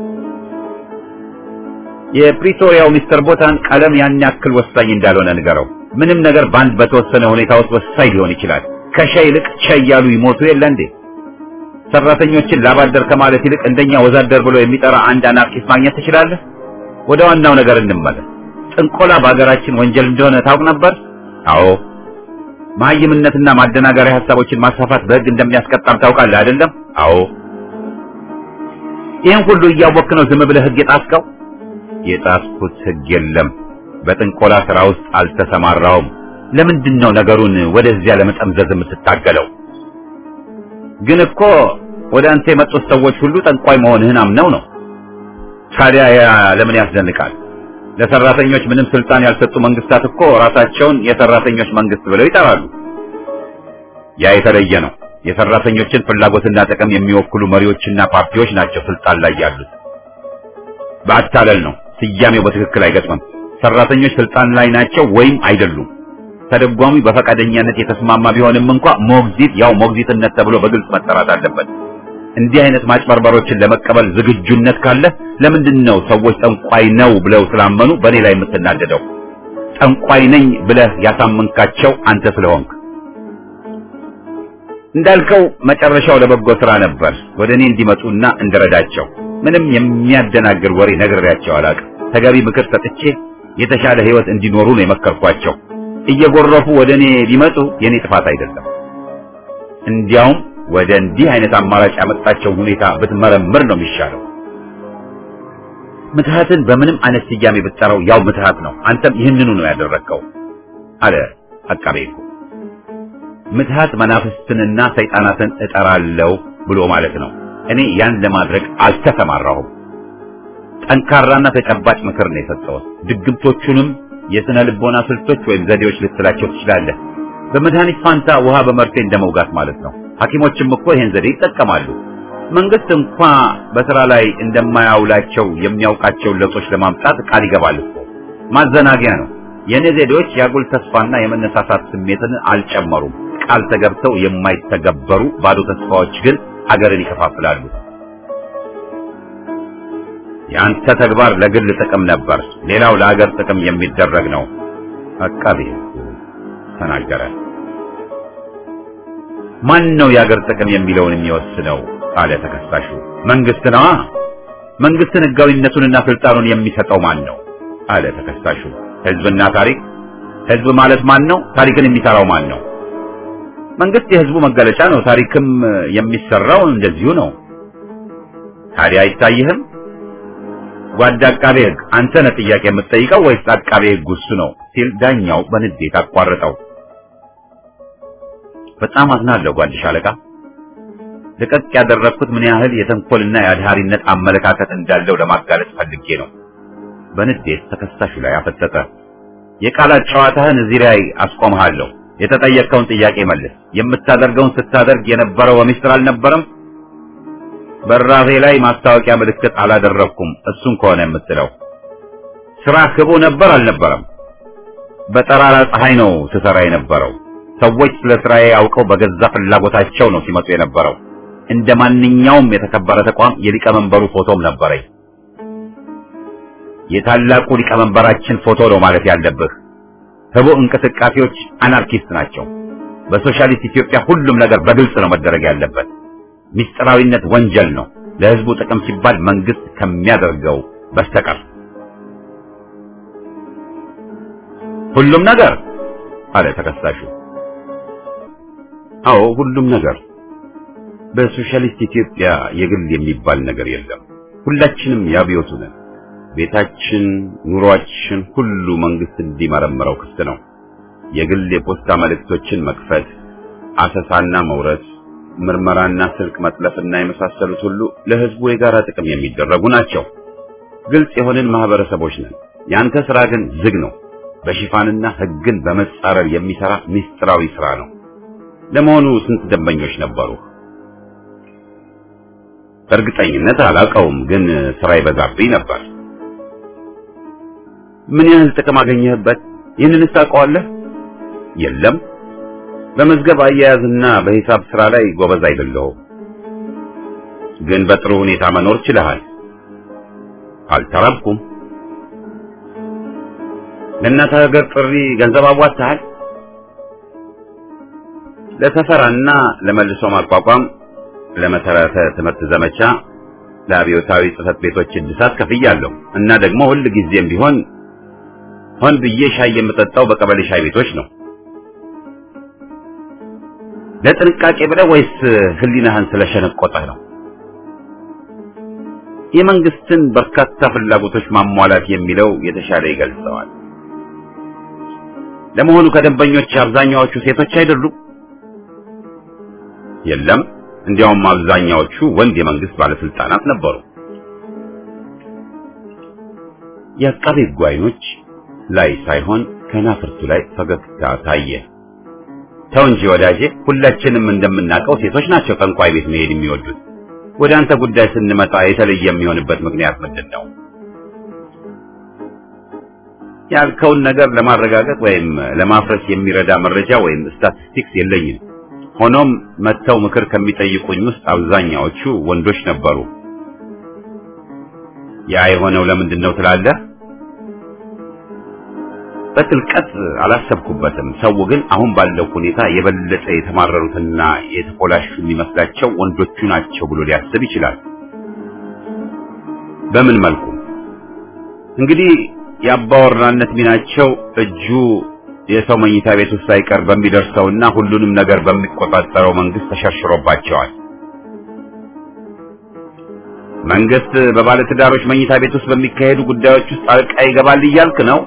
የፕሪቶሪያው ሚስተር ቦታን ቀለም ያን ያክል ወሳኝ እንዳልሆነ ንገረው። ምንም ነገር ባንድ በተወሰነ ሁኔታ ውስጥ ወሳኝ ሊሆን ይችላል። ከሻይ ይልቅ ሻይ ያሉ ይሞቱ የለ እንዴ? ሰራተኞችን ላባደር ከማለት ይልቅ እንደኛ ወዛደር ብሎ የሚጠራ አንድ አናርኪስት ማግኘት ትችላለህ። ወደ ዋናው ነገር እንመለስ። ጥንቆላ በአገራችን ወንጀል እንደሆነ ታውቅ ነበር? አዎ። መሀይምነትና ማደናገሪያ ሐሳቦችን ማስፋፋት በሕግ እንደሚያስቀጣም ታውቃለህ አይደለም? አዎ። ይሄን ሁሉ እያወቅህ ነው ዝም ብለህ ህግ የጣስከው? የጣስኩት ህግ የለም። በጥንቆላ ስራ ውስጥ አልተሰማራውም። ለምንድን ነው ነገሩን ወደዚያ ለመጠምዘዝ የምትታገለው? ግን እኮ ወደ አንተ የመጡት ሰዎች ሁሉ ጠንቋይ መሆንህን አምነው ነው። ታዲያ ያ ለምን ያስደንቃል? ለሰራተኞች ምንም ስልጣን ያልሰጡ መንግስታት እኮ ራሳቸውን የሰራተኞች መንግስት ብለው ይጠራሉ። ያ የተለየ ነው። የሰራተኞችን ፍላጎትና ጥቅም የሚወክሉ መሪዎችና ፓርቲዎች ናቸው ስልጣን ላይ ያሉት። በአታለል ነው። ስያሜው በትክክል አይገጥምም። ሰራተኞች ስልጣን ላይ ናቸው ወይም አይደሉም። ተደጓሚ በፈቃደኛነት የተስማማ ቢሆንም እንኳን ሞግዚት ያው ሞግዚትነት ተብሎ በግልጽ መጠራት አለበት። እንዲህ አይነት ማጭበርበሮችን ለመቀበል ዝግጁነት ካለ ለምንድን ነው ሰዎች ጠንቋይ ነው ብለው ስላመኑ በኔ ላይ የምትናደደው? ጠንቋይ ነኝ ብለህ ያሳመንካቸው አንተ ስለሆንክ። እንዳልከው መጨረሻው ለበጎ ስራ ነበር። ወደኔ እንዲመጡና እንድረዳቸው ምንም የሚያደናግር ወሬ ነግሬያቸው አላውቅም። ተገቢ ምክር ሰጥቼ የተሻለ ህይወት እንዲኖሩ ነው የመከርኳቸው። እየጎረፉ ወደኔ ቢመጡ የኔ ጥፋት አይደለም። እንዲያውም ወደ እንዲህ አይነት አማራጭ ያመጣቸው ሁኔታ ብትመረምር ነው የሚሻለው። ምትሃትን በምንም አይነት ስያሜ ብትጠራው ያው ምትሃት ነው። አንተም ይህንኑ ነው ያደረግከው አለ አቃቤ ሕጉ። ምትሃት መናፍስትንና ሰይጣናትን እጠራለሁ ብሎ ማለት ነው። እኔ ያን ለማድረግ አልተሰማራሁም። ጠንካራና ተጨባጭ ምክር ነው የሰጠሁት። ድግምቶቹንም የስነ ልቦና ስልቶች ወይም ዘዴዎች ልትላቸው ትችላለህ። በመድኃኒት ፋንታ ውሃ በመርፌ እንደመውጋት ማለት ነው። ሐኪሞችም እኮ ይሄን ዘዴ ይጠቀማሉ። መንግስት እንኳን በስራ ላይ እንደማያውላቸው የሚያውቃቸው ለውጦች ለማምጣት ቃል ይገባል እኮ። ማዘናጊያ ነው። የኔ ዘዴዎች ያጉል ተስፋና የመነሳሳት ስሜትን አልጨመሩም። ቃል ተገብተው የማይተገበሩ ባዶ ተስፋዎች ግን አገርን ይከፋፍላሉ። ያንተ ተግባር ለግል ጥቅም ነበር፣ ሌላው ለአገር ጥቅም የሚደረግ ነው አቃቤ ተናገረ። ማን ነው የአገር ጥቅም የሚለውን የሚወስነው? አለ ተከሳሹ። መንግስት ነዋ። መንግስትን ህጋዊነቱንና ስልጣኑን የሚሰጠው ማን ነው? አለ ተከሳሹ። ህዝብና ታሪክ። ህዝብ ማለት ማን ነው? ታሪክን የሚሰራው ማን ነው? መንግስት የህዝቡ መገለጫ ነው። ታሪክም የሚሰራው እንደዚሁ ነው። ታዲያ አይታይህም? ጓድ አቃቤ ሕግ አንተ ነህ ጥያቄ የምትጠይቀው ወይስ አቃቤ ሕግ እሱ ነው? ሲል ዳኛው በንዴት አቋረጠው። በጣም አዝናለሁ ጓድ ሻለቃ። ለቀቅ ያደረኩት ምን ያህል የተንኮልና የአድሃሪነት አመለካከት እንዳለው ለማጋለጥ ፈልጌ ነው። በንዴት ተከሳሹ ላይ አፈጠጠ። የቃላት ጨዋታህን እዚህ ላይ አስቆምሃለሁ። የተጠየቀውን ጥያቄ መልስ። የምታደርገውን ስታደርግ የነበረው በሚስጥር አልነበረም? በራፌ ላይ ማስታወቂያ ምልክት አላደረኩም። እሱን ከሆነ የምትለው ስራ ክቡ ነበር አልነበረም? በጠራራ ፀሐይ ነው ስሰራ የነበረው። ሰዎች ስለ ስራዬ ያውቀው በገዛ ፍላጎታቸው ነው ሲመጡ የነበረው። እንደማንኛውም የተከበረ ተቋም የሊቀመንበሩ ፎቶም ነበረኝ። የታላቁ ሊቀመንበራችን ፎቶ ነው ማለት ያለብህ። ህቡ እንቅስቃሴዎች አናርኪስት ናቸው። በሶሻሊስት ኢትዮጵያ ሁሉም ነገር በግልጽ ነው መደረግ ያለበት። ሚስጥራዊነት ወንጀል ነው፣ ለህዝቡ ጥቅም ሲባል መንግስት ከሚያደርገው በስተቀር። ሁሉም ነገር አለ ተከሳሹ። አዎ ሁሉም ነገር። በሶሻሊስት ኢትዮጵያ የግል የሚባል ነገር የለም። ሁላችንም ያብዮቱ ነን። ቤታችን፣ ኑሯችን ሁሉ መንግስት እንዲመረምረው ክፍት ነው። የግል የፖስታ መልእክቶችን መክፈት፣ አሰሳና መውረስ፣ ምርመራና ስልክ መጥለፍና የመሳሰሉት ሁሉ ለህዝቡ የጋራ ጥቅም የሚደረጉ ናቸው። ግልጽ የሆነን ማህበረሰቦች ነን። ያንተ ስራ ግን ዝግ ነው። በሽፋንና ህግን በመጻረር የሚሰራ ሚስጥራዊ ስራ ነው። ለመሆኑ ስንት ደንበኞች ነበሩ? በእርግጠኝነት አላውቀውም፣ ግን ስራ ይበዛብኝ ነበር። ምን ያህል ጥቅም አገኘህበት? ይህንንስ ታውቀዋለህ? የለም፣ በመዝገብ አያያዝና በሂሳብ ስራ ላይ ጎበዝ አይደለሁም። ግን በጥሩ ሁኔታ መኖር ችለሃል። አልተራብኩም። ለእናት ሀገር ጥሪ ገንዘብ አዋጥተሃል? ለሰፈራና ለመልሶ ማቋቋም፣ ለመሰረተ ትምህርት ዘመቻ፣ ለአብዮታዊ ጽህፈት ቤቶች እድሳት ከፍያለሁ እና ደግሞ ሁል ጊዜም ቢሆን ሆን ብዬ ሻይ የምጠጣው በቀበሌ ሻይ ቤቶች ነው። ለጥንቃቄ ብለህ ወይስ ህሊናህን ስለሸነቆጠህ ነው? የመንግስትን በርካታ ፍላጎቶች ማሟላት የሚለው የተሻለ ይገልጸዋል። ለመሆኑ ከደንበኞች አብዛኛዎቹ ሴቶች አይደሉም? የለም፣ እንዲያውም አብዛኛዎቹ ወንድ የመንግስት ባለስልጣናት ነበሩ። የአቃቤ ሕግ ዓይኖች ላይ ሳይሆን ከናፍርቱ ላይ ፈገግታ ታየ። ተው እንጂ ወዳጄ፣ ሁላችንም እንደምናውቀው ሴቶች ናቸው ጠንቋይ ቤት መሄድ የሚወዱት። ወደ አንተ ጉዳይ ስንመጣ የተለየ የሚሆንበት ምክንያት ምንድን ነው? ያልከውን ነገር ለማረጋገጥ ወይም ለማፍረስ የሚረዳ መረጃ ወይም ስታቲስቲክስ የለኝም። ሆኖም መተው ምክር ከሚጠይቁኝ ውስጥ አብዛኛዎቹ ወንዶች ነበሩ። ያ የሆነው ለምንድን ነው ትላለህ? በጥልቀት አላሰብኩበትም። ሰው ግን አሁን ባለው ሁኔታ የበለጠ የተማረሩትና የተቆላሹ የሚመስላቸው ወንዶቹ ናቸው ብሎ ሊያስብ ይችላል። በምን መልኩ? እንግዲህ የአባወራነት ሚናቸው እጁ የሰው መኝታ ቤት ውስጥ ሳይቀር በሚደርሰውና ሁሉንም ነገር በሚቆጣጠረው መንግስት ተሸርሽሮባቸዋል። መንግስት በባለትዳሮች መኝታ ቤት ውስጥ በሚካሄዱ ጉዳዮች ውስጥ ጣልቃ ይገባል እያልክ ነው?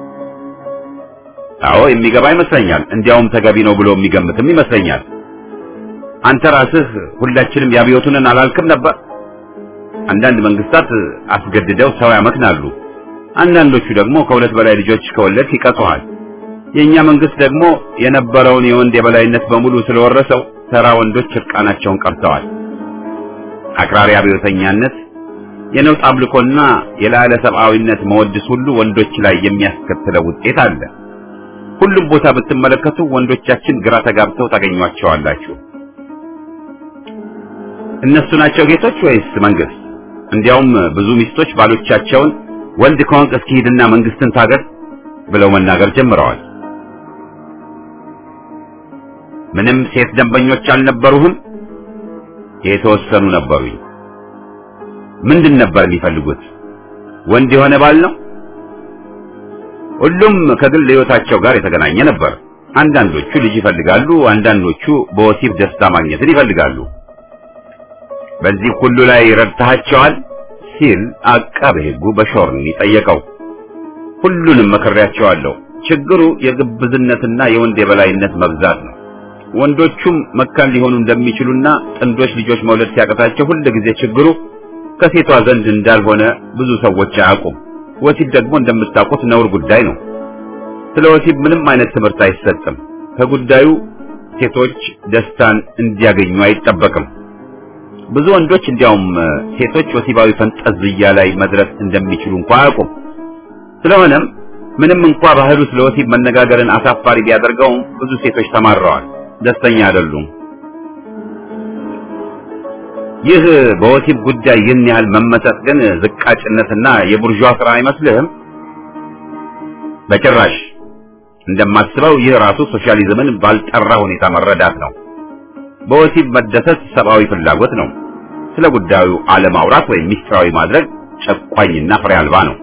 አዎ፣ የሚገባ ይመስለኛል። እንዲያውም ተገቢ ነው ብሎ የሚገምትም ይመስለኛል። አንተ ራስህ ሁላችንም ያብዮቱንን አላልክም ነበር? አንዳንድ መንግስታት አስገድደው ሰው ያመክናሉ። አንዳንዶቹ ደግሞ ከሁለት በላይ ልጆች ከወለድክ ይቀጡሃል። የኛ መንግስት ደግሞ የነበረውን የወንድ የበላይነት በሙሉ ስለወረሰው ተራ ወንዶች እርቃናቸውን ቀርተዋል። አክራሪ አብዮተኛነት፣ የነውጥ አምልኮና የላለ ሰብአዊነት መወድስ ሁሉ ወንዶች ላይ የሚያስከትለው ውጤት አለ። ሁሉም ቦታ ብትመለከቱ ወንዶቻችን ግራ ተጋብተው ታገኟቸዋላችሁ። እነሱ ናቸው ጌቶች ወይስ መንግስት? እንዲያውም ብዙ ሚስቶች ባሎቻቸውን ወንድ ከሆንክ እስኪ ሂድና መንግስትን ታገር ብለው መናገር ጀምረዋል። ምንም ሴት ደንበኞች አልነበሩህም? የተወሰኑ ነበሩኝ። ምንድን ነበር የሚፈልጉት? ወንድ የሆነ ባል ነው? ሁሉም ከግል ህይወታቸው ጋር የተገናኘ ነበር። አንዳንዶቹ ልጅ ይፈልጋሉ፣ አንዳንዶቹ በወሲብ ደስታ ማግኘትን ይፈልጋሉ። በዚህ ሁሉ ላይ ረድተሃቸዋል ሲል አቃቤ ሕጉ በሾርኒ ጠየቀው። ሁሉንም መከሪያቸዋለሁ። ችግሩ የግብዝነትና የወንድ የበላይነት መብዛት ነው። ወንዶቹም መካን ሊሆኑ እንደሚችሉና ጥንዶች ልጆች መውለድ ሲያቀታቸው ሁሉ ጊዜ ችግሩ ከሴቷ ዘንድ እንዳልሆነ ብዙ ሰዎች አያውቁም። ወሲብ ደግሞ እንደምታውቁት ነውር ጉዳይ ነው። ስለ ወሲብ ምንም አይነት ትምህርት አይሰጥም። ከጉዳዩ ሴቶች ደስታን እንዲያገኙ አይጠበቅም። ብዙ ወንዶች እንዲያውም ሴቶች ወሲባዊ ፈንጠዝያ ላይ መድረስ እንደሚችሉ እንኳን አያውቁም። ስለሆነም ምንም እንኳን ባህሉ ስለ ወሲብ መነጋገርን አሳፋሪ ቢያደርገውም ብዙ ሴቶች ተማረዋል፣ ደስተኛ አይደሉም። ይህ በወሲብ ጉዳይ ይህን ያህል መመሰጥ ግን ዝቃጭነትና የቡርዣ ስራ አይመስልህም? በጭራሽ። እንደማስበው ይህ ራሱ ሶሻሊዝምን ባልጠራ ሁኔታ መረዳት ነው። በወሲብ መደሰት ሰብአዊ ፍላጎት ነው። ስለ ጉዳዩ አለማውራት ወይም ሚስጥራዊ ማድረግ ጨቋኝና ፍሬ አልባ ነው።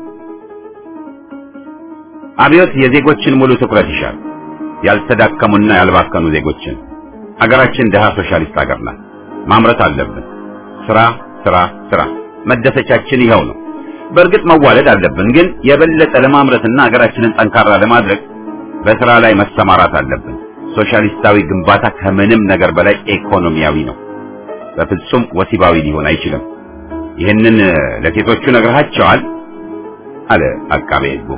አብዮት የዜጎችን ሙሉ ትኩረት ይሻል፣ ያልተዳከሙና ያልባከኑ ዜጎችን። አገራችን ደሃ ሶሻሊስት ሀገር ናት። ማምረት አለብን። ስራ ስራ ስራ። መደሰቻችን ይኸው ነው። በእርግጥ መዋለድ አለብን፣ ግን የበለጠ ለማምረትና አገራችንን ጠንካራ ለማድረግ በስራ ላይ መሰማራት አለብን። ሶሻሊስታዊ ግንባታ ከምንም ነገር በላይ ኢኮኖሚያዊ ነው። በፍጹም ወሲባዊ ሊሆን አይችልም። ይህንን ለሴቶቹ ነግረሃቸዋል? አለ አቃቤ ሕጉ።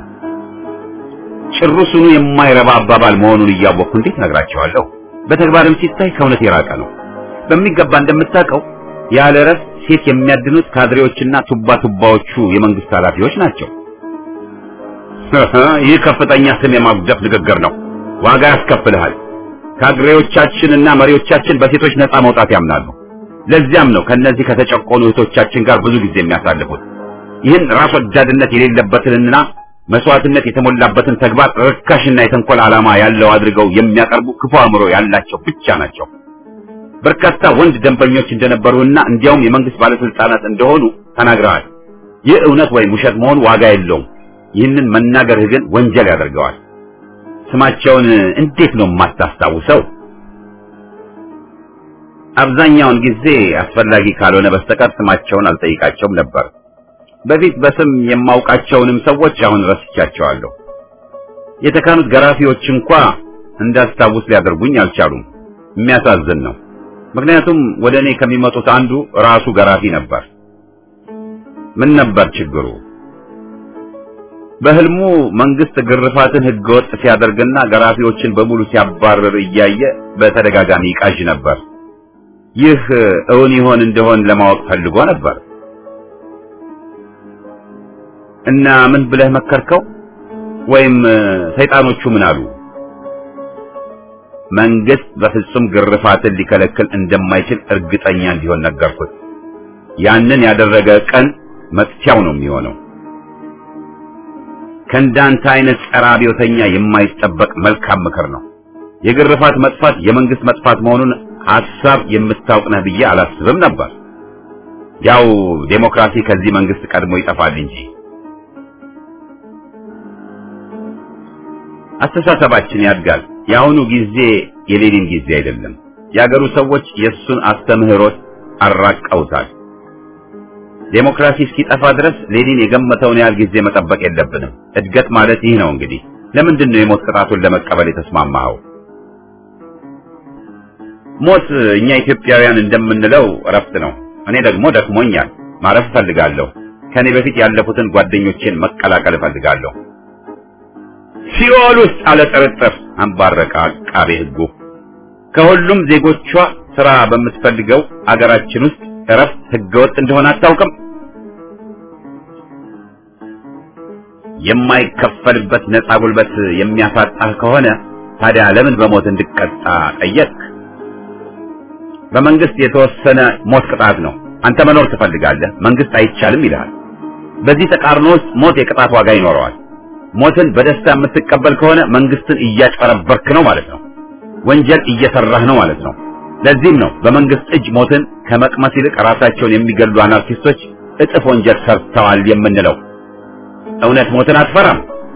ጭሩሱኑ የማይረባ አባባል መሆኑን እያወቅሁ እንዴት ነግራቸዋለሁ? በተግባርም ሲታይ ከእውነት የራቀ ነው። በሚገባ እንደምታውቀው ያለ ረፍት ሴት የሚያድኑት ካድሬዎችና ቱባ ቱባዎቹ የመንግስት ኃላፊዎች ናቸው። ይህ ከፍተኛ ስም የማጉደፍ ንግግር ነው። ዋጋ ያስከፍልሃል። ካድሬዎቻችንና መሪዎቻችን በሴቶች ነፃ መውጣት ያምናሉ። ለዚያም ነው ከነዚህ ከተጨቆኑ እህቶቻችን ጋር ብዙ ጊዜ የሚያሳልፉት። ይህን ራስ ወዳድነት የሌለበትንና መስዋዕትነት የተሞላበትን ተግባር ርካሽና የተንኮል ዓላማ ያለው አድርገው የሚያቀርቡ ክፉ አእምሮ ያላቸው ብቻ ናቸው። በርካታ ወንድ ደንበኞች እንደነበሩና እንዲያውም የመንግስት ባለስልጣናት እንደሆኑ ተናግረዋል። ይህ እውነት ወይም ውሸት መሆኑ ዋጋ የለውም። ይህንን መናገርህ ግን ወንጀል ያደርገዋል። ስማቸውን እንዴት ነው የማታስታውሰው? አብዛኛውን ጊዜ አስፈላጊ ካልሆነ በስተቀር ስማቸውን አልጠይቃቸውም ነበር። በፊት በስም የማውቃቸውንም ሰዎች አሁን ረስቻቸዋለሁ። የተካኑት ገራፊዎች እንኳ እንዳስታውስ ሊያደርጉኝ አልቻሉም። የሚያሳዝን ነው። ምክንያቱም ወደኔ ከሚመጡት አንዱ ራሱ ገራፊ ነበር። ምን ነበር ችግሩ? በህልሙ መንግስት ግርፋትን ህገወጥ ሲያደርግና ገራፊዎችን በሙሉ ሲያባርር እያየ በተደጋጋሚ ይቃዥ ነበር። ይህ እውን ይሆን እንደሆን ለማወቅ ፈልጎ ነበር። እና ምን ብለህ መከርከው? ወይም ሰይጣኖቹ ምን አሉ? መንግስት በፍጹም ግርፋትን ሊከለክል እንደማይችል እርግጠኛ እንዲሆን ነገርኩት። ያንን ያደረገ ቀን መጥቻው ነው የሚሆነው። ከእንዳንተ አይነት ጸረ አብዮተኛ የማይጠበቅ መልካም ምክር ነው። የግርፋት መጥፋት የመንግስት መጥፋት መሆኑን ሐሳብ የምታውቅ ነህ ብዬ አላስብም ነበር። ያው ዴሞክራሲ ከዚህ መንግስት ቀድሞ ይጠፋል እንጂ። አስተሳሰባችን ያድጋል። የአሁኑ ጊዜ የሌኒን ጊዜ አይደለም። የአገሩ ሰዎች የሱን አስተምህሮት አራቀውታል። ዴሞክራሲ እስኪጠፋ ድረስ ሌኒን የገመተውን ያህል ጊዜ መጠበቅ የለብንም። እድገት ማለት ይህ ነው። እንግዲህ ለምንድን ነው የሞት ቅጣቱን ለመቀበል የተስማማኸው? ሞት እኛ ኢትዮጵያውያን እንደምንለው እረፍት ነው። እኔ ደግሞ ደክሞኛል፣ ማረፍ እፈልጋለሁ። ከኔ በፊት ያለፉትን ጓደኞቼን መቀላቀል እፈልጋለሁ። ሲኦል ውስጥ አለ ጥርጥር አንባረቀ አቃቤ ሕጉ። ከሁሉም ዜጎቿ ስራ በምትፈልገው አገራችን ውስጥ እረፍት ህገወጥ እንደሆነ አታውቅም? የማይከፈልበት ነፃ ጉልበት የሚያሳጣህ ከሆነ ታዲያ ለምን በሞት እንድቀጣ ጠየቅ? በመንግስት የተወሰነ ሞት ቅጣት ነው። አንተ መኖር ትፈልጋለህ፣ መንግስት አይቻልም ይልሃል። በዚህ ተቃርኖ ውስጥ ሞት የቅጣት ዋጋ ይኖረዋል። ሞትን በደስታ የምትቀበል ከሆነ መንግስትን እያጨረበርክ ነው ማለት ነው። ወንጀል እየሰራህ ነው ማለት ነው። ለዚህም ነው በመንግስት እጅ ሞትን ከመቅመስ ይልቅ ራሳቸውን የሚገሉ አናርኪስቶች እጥፍ ወንጀል ሰርተዋል የምንለው። እውነት ሞትን አትፈራም?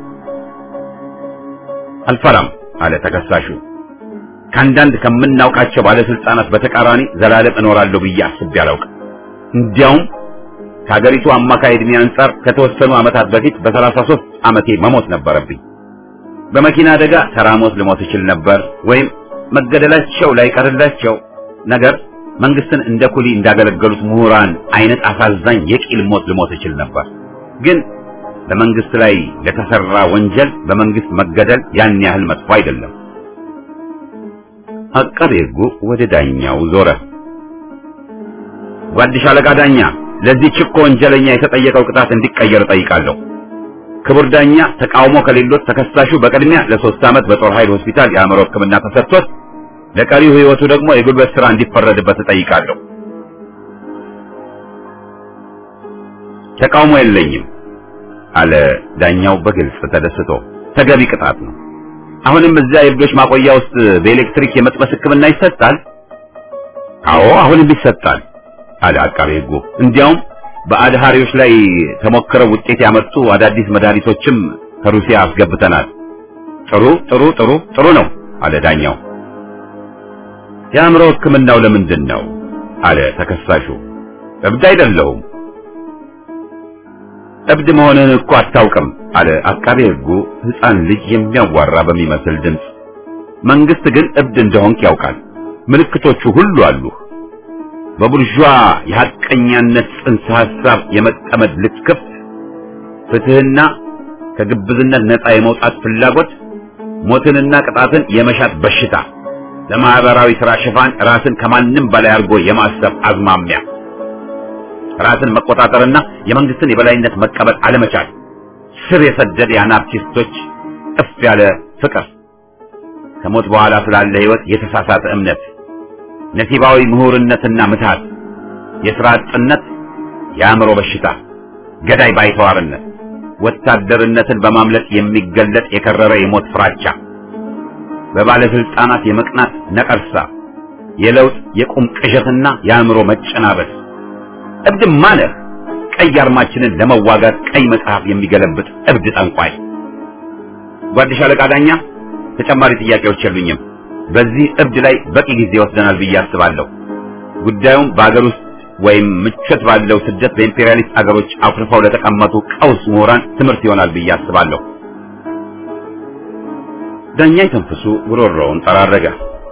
አልፈራም አለ ተከሳሹ። ከአንዳንድ ከምናውቃቸው ባለስልጣናት በተቃራኒ ዘላለም እኖራለሁ ብዬ አስቤ አላውቅም። እንዲያውም ከሀገሪቱ አማካይ ዕድሜ አንጻር ከተወሰኑ ዓመታት በፊት በሰላሳ ሦስት ዓመቴ መሞት ነበረብኝ። በመኪና አደጋ ተራ ሞት ልሞት እችል ነበር፣ ወይም መገደላቸው ላይቀርላቸው ነገር መንግስትን እንደ ኩሊ እንዳገለገሉት ምሁራን አይነት አሳዛኝ የቂል ሞት ልሞት እችል ነበር። ግን በመንግስት ላይ ለተሰራ ወንጀል በመንግስት መገደል ያን ያህል መጥፎ አይደለም። አቃቤ ሕጉ ወደ ዳኛው ዞረ። ጓድ ሻለቃ ዳኛ፣ ለዚህ ችኮ ወንጀለኛ የተጠየቀው ቅጣት እንዲቀየር ጠይቃለሁ። ክቡር ዳኛ፣ ተቃውሞ ከሌሎት ተከሳሹ በቅድሚያ ለሶስት ዓመት በጦር ኃይል ሆስፒታል የአእምሮ ሕክምና ተሰጥቶት ለቀሪው ህይወቱ ደግሞ የጉልበት ሥራ እንዲፈረድበት ጠይቃለሁ። ተቃውሞ የለኝም አለ ዳኛው በግልጽ ተደስቶ። ተገቢ ቅጣት ነው። አሁንም እዚያ የልጆች ማቆያ ውስጥ በኤሌክትሪክ የመጥበስ ሕክምና ይሰጣል? አዎ አሁንም ይሰጣል አለ አቃቤ ሕጉ። እንዲያውም በአድሃሪዎች ላይ ተሞክረው ውጤት ያመጡ አዳዲስ መድኃኒቶችም ከሩሲያ አስገብተናል። ጥሩ ጥሩ ጥሩ ጥሩ ነው አለ ዳኛው። የአእምሮ ሕክምናው ለምንድን ነው አለ ተከሳሹ። እብድ አይደለሁም። እብድ መሆንህን እኮ አታውቅም አለ አቃቤ ሕጉ ሕፃን ልጅ የሚያዋራ በሚመስል ድምፅ። መንግስት ግን እብድ እንደሆንክ ያውቃል። ምልክቶቹ ሁሉ አሉ። በቡርዣ የሐቀኛነት ጽንሰ ሐሳብ የመጠመድ ልክፍት፣ ፍትህና ከግብዝነት ነፃ የመውጣት ፍላጎት፣ ሞትንና ቅጣትን የመሻት በሽታ፣ ለማህበራዊ ሥራ ሽፋን ራስን ከማንም በላይ አድርጎ የማሰብ አዝማሚያ፣ ራስን መቆጣጠርና የመንግስትን የበላይነት መቀበል አለመቻል፣ ስር የሰደደ የአናርኪስቶች ጥፍ ያለ ፍቅር፣ ከሞት በኋላ ስላለ ህይወት የተሳሳተ እምነት፣ ነሲባዊ ምሁርነትና ምትሃት፣ የሥራ አጥነት፣ የአእምሮ በሽታ፣ ገዳይ ባይተዋርነት፣ ወታደርነትን በማምለጥ የሚገለጥ የከረረ የሞት ፍራቻ፣ በባለስልጣናት የመቅናት ነቀርሳ፣ የለውጥ የቁም ቅዠትና የአእምሮ መጨናበስ። እብድማ ነህ። ቀይ አርማችንን ለመዋጋት ቀይ መጽሐፍ የሚገለብጥ እብድ ጠንቋይ። ጓድ ሻለቃ ዳኛ፣ ተጨማሪ ጥያቄዎች የሉኝም። በዚህ እብድ ላይ በቂ ጊዜ ወስደናል ብዬ አስባለሁ። ጉዳዩም በአገር ውስጥ ወይም ምቾት ባለው ስደት በኢምፔሪያሊስት አገሮች አፍርፈው ለተቀመጡ ቀውስ ምሁራን ትምህርት ይሆናል ብዬ አስባለሁ። ዳኛ ተንፍሱ ጉሮሮውን ጠራረገ።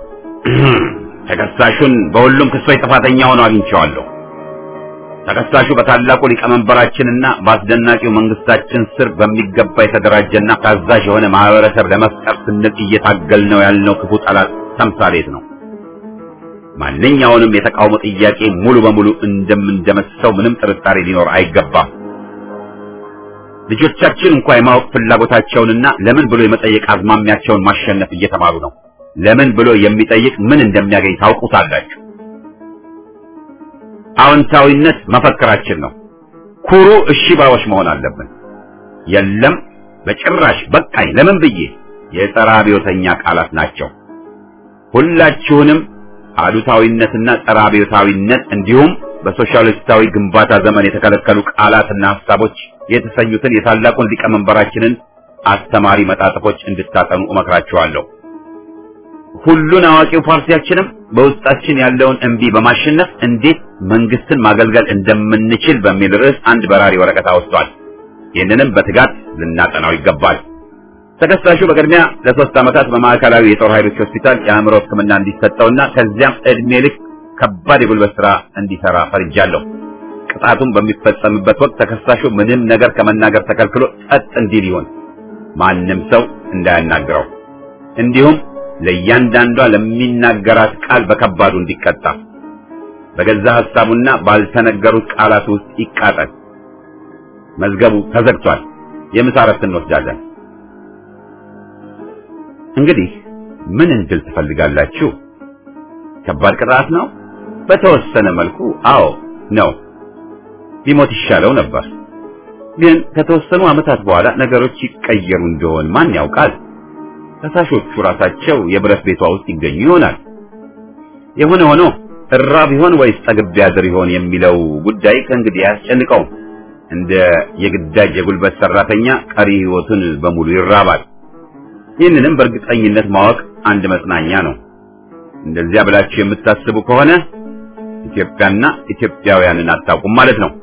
ተከሳሹን በሁሉም ክሶች ጥፋተኛ ሆኖ አግኝቼዋለሁ። ተከሳሹ በታላቁ ሊቀመንበራችንና በአስደናቂው መንግስታችን ስር በሚገባ የተደራጀና ታዛዥ የሆነ ማህበረሰብ ለመፍጠር ስንል እየታገልነው ያልነው ክፉ ጠላት ተምሳሌት ነው። ማንኛውንም የተቃውሞ ጥያቄ ሙሉ በሙሉ እንደምንደመስሰው ምንም ጥርጣሬ ሊኖር አይገባም። ልጆቻችን እንኳን የማወቅ ፍላጎታቸውንና ለምን ብሎ የመጠየቅ አዝማሚያቸውን ማሸነፍ እየተማሩ ነው። ለምን ብሎ የሚጠይቅ ምን እንደሚያገኝ ታውቁታላችሁ። አዎንታዊነት መፈክራችን ነው። ኩሩ እሺ ባዮች መሆን አለብን። የለም በጭራሽ በቃኝ ለምን ብዬ የጸረ አብዮተኛ ቃላት ናቸው። ሁላችሁንም አሉታዊነትና ጸረ አብዮታዊነት እንዲሁም በሶሻሊስታዊ ግንባታ ዘመን የተከለከሉ ቃላትና ሐሳቦች የተሰኙትን የታላቁን ሊቀመንበራችንን አስተማሪ መጣጥፎች እንድታጠኑ እመክራችኋለሁ። ሁሉን አዋቂው ፓርቲያችንም በውስጣችን ያለውን እንቢ በማሸነፍ እንዴት መንግስትን ማገልገል እንደምንችል በሚል ርዕስ አንድ በራሪ ወረቀት አወጥቷል። ይህንንም በትጋት ልናጠናው ይገባል። ተከሳሹ በቅድሚያ ለሶስት ዓመታት በማዕከላዊ የጦር ኃይሎች ሆስፒታል የአእምሮ ሕክምና እንዲሰጠውና ከዚያም እድሜ ልክ ከባድ የጉልበት ሥራ እንዲሰራ ፈርጃለሁ። ቅጣቱን በሚፈጸምበት ወቅት ተከሳሹ ምንም ነገር ከመናገር ተከልክሎ ጸጥ እንዲል ይሁን፣ ማንም ሰው እንዳያናግረው፣ እንዲሁም ለእያንዳንዷ ለሚናገራት ቃል በከባዱ እንዲቀጣ፣ በገዛ ሐሳቡና ባልተነገሩት ቃላት ውስጥ ይቃጠል። መዝገቡ ተዘግቷል። የምሳ እረፍት እንወስዳለን። እንግዲህ ምን እንድል ትፈልጋላችሁ? ከባድ ቅጣት ነው? በተወሰነ መልኩ አዎ ነው። ቢሞት ይሻለው ነበር። ግን ከተወሰኑ ዓመታት በኋላ ነገሮች ይቀየሩ እንደሆን ማን ያውቃል? ከሳሾቹ ራሳቸው የብረት ቤቷ ውስጥ ይገኙ ይሆናል። የሆነ ሆኖ እራብ ይሆን ወይስ ጠግብ ያድር ይሆን የሚለው ጉዳይ ከእንግዲህ አያስጨንቀውም። እንደ የግዳጅ የጉልበት ሰራተኛ ቀሪ ሕይወቱን በሙሉ ይራባል። ይህንንም በእርግጠኝነት ማወቅ አንድ መጽናኛ ነው። እንደዚያ ብላችሁ የምታስቡ ከሆነ ኢትዮጵያና ኢትዮጵያውያንን አታውቁም ማለት ነው።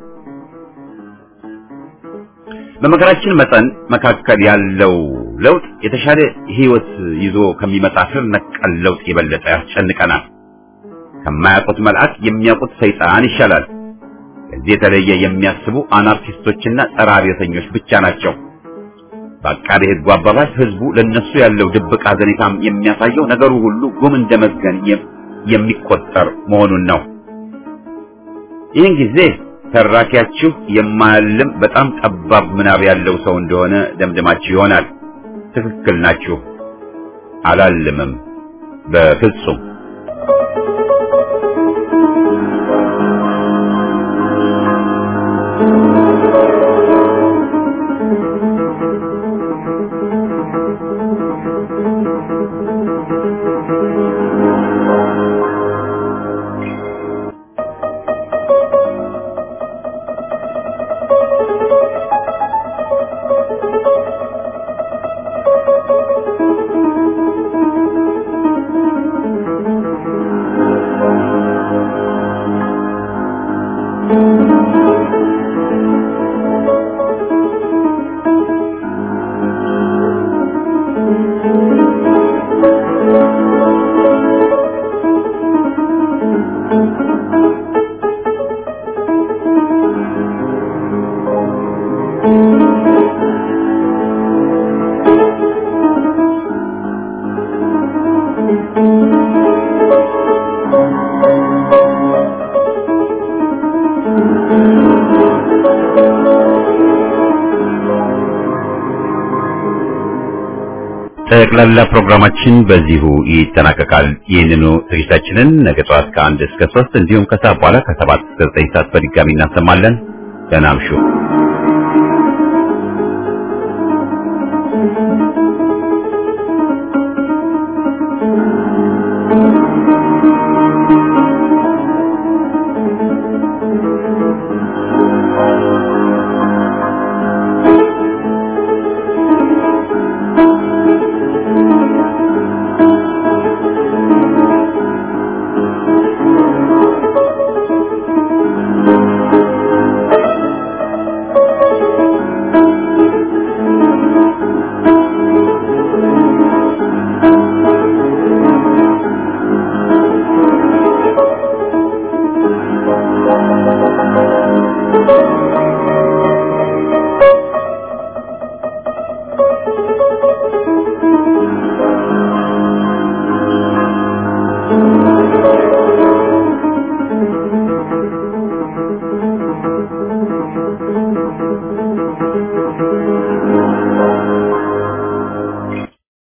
በመከራችን መጠን መካከል ያለው ለውጥ የተሻለ ሕይወት ይዞ ከሚመጣ ስር ነቀል ለውጥ የበለጠ ያስጨንቀናል። ከማያውቁት መልአክ የሚያውቁት ሰይጣን ይሻላል። ከዚህ የተለየ የሚያስቡ አናርኪስቶችና ጸረ አብዮተኞች ብቻ ናቸው። በአቃቤ ሕጉ አባባል ህዝቡ ለነሱ ያለው ድብቅ አዘኔታም የሚያሳየው ነገሩ ሁሉ ጉም እንደመዝገን የሚቆጠር መሆኑን ነው። ይህን ጊዜ ተራኪያችሁ የማያልም በጣም ጠባብ ምናብ ያለው ሰው እንደሆነ ደምድማችሁ ይሆናል። ትክክል ናችሁ። አላልምም በፍጹም። ጠቅላላ ፕሮግራማችን በዚሁ ይጠናቀቃል። ይህንኑ ዝግጅታችንን ነገ ጠዋት ከአንድ እስከ ሶስት እንዲሁም ከሰዓት በኋላ ከሰባት እስከ ዘጠኝ ሰዓት በድጋሚ እናሰማለን። ደህና እምሹ።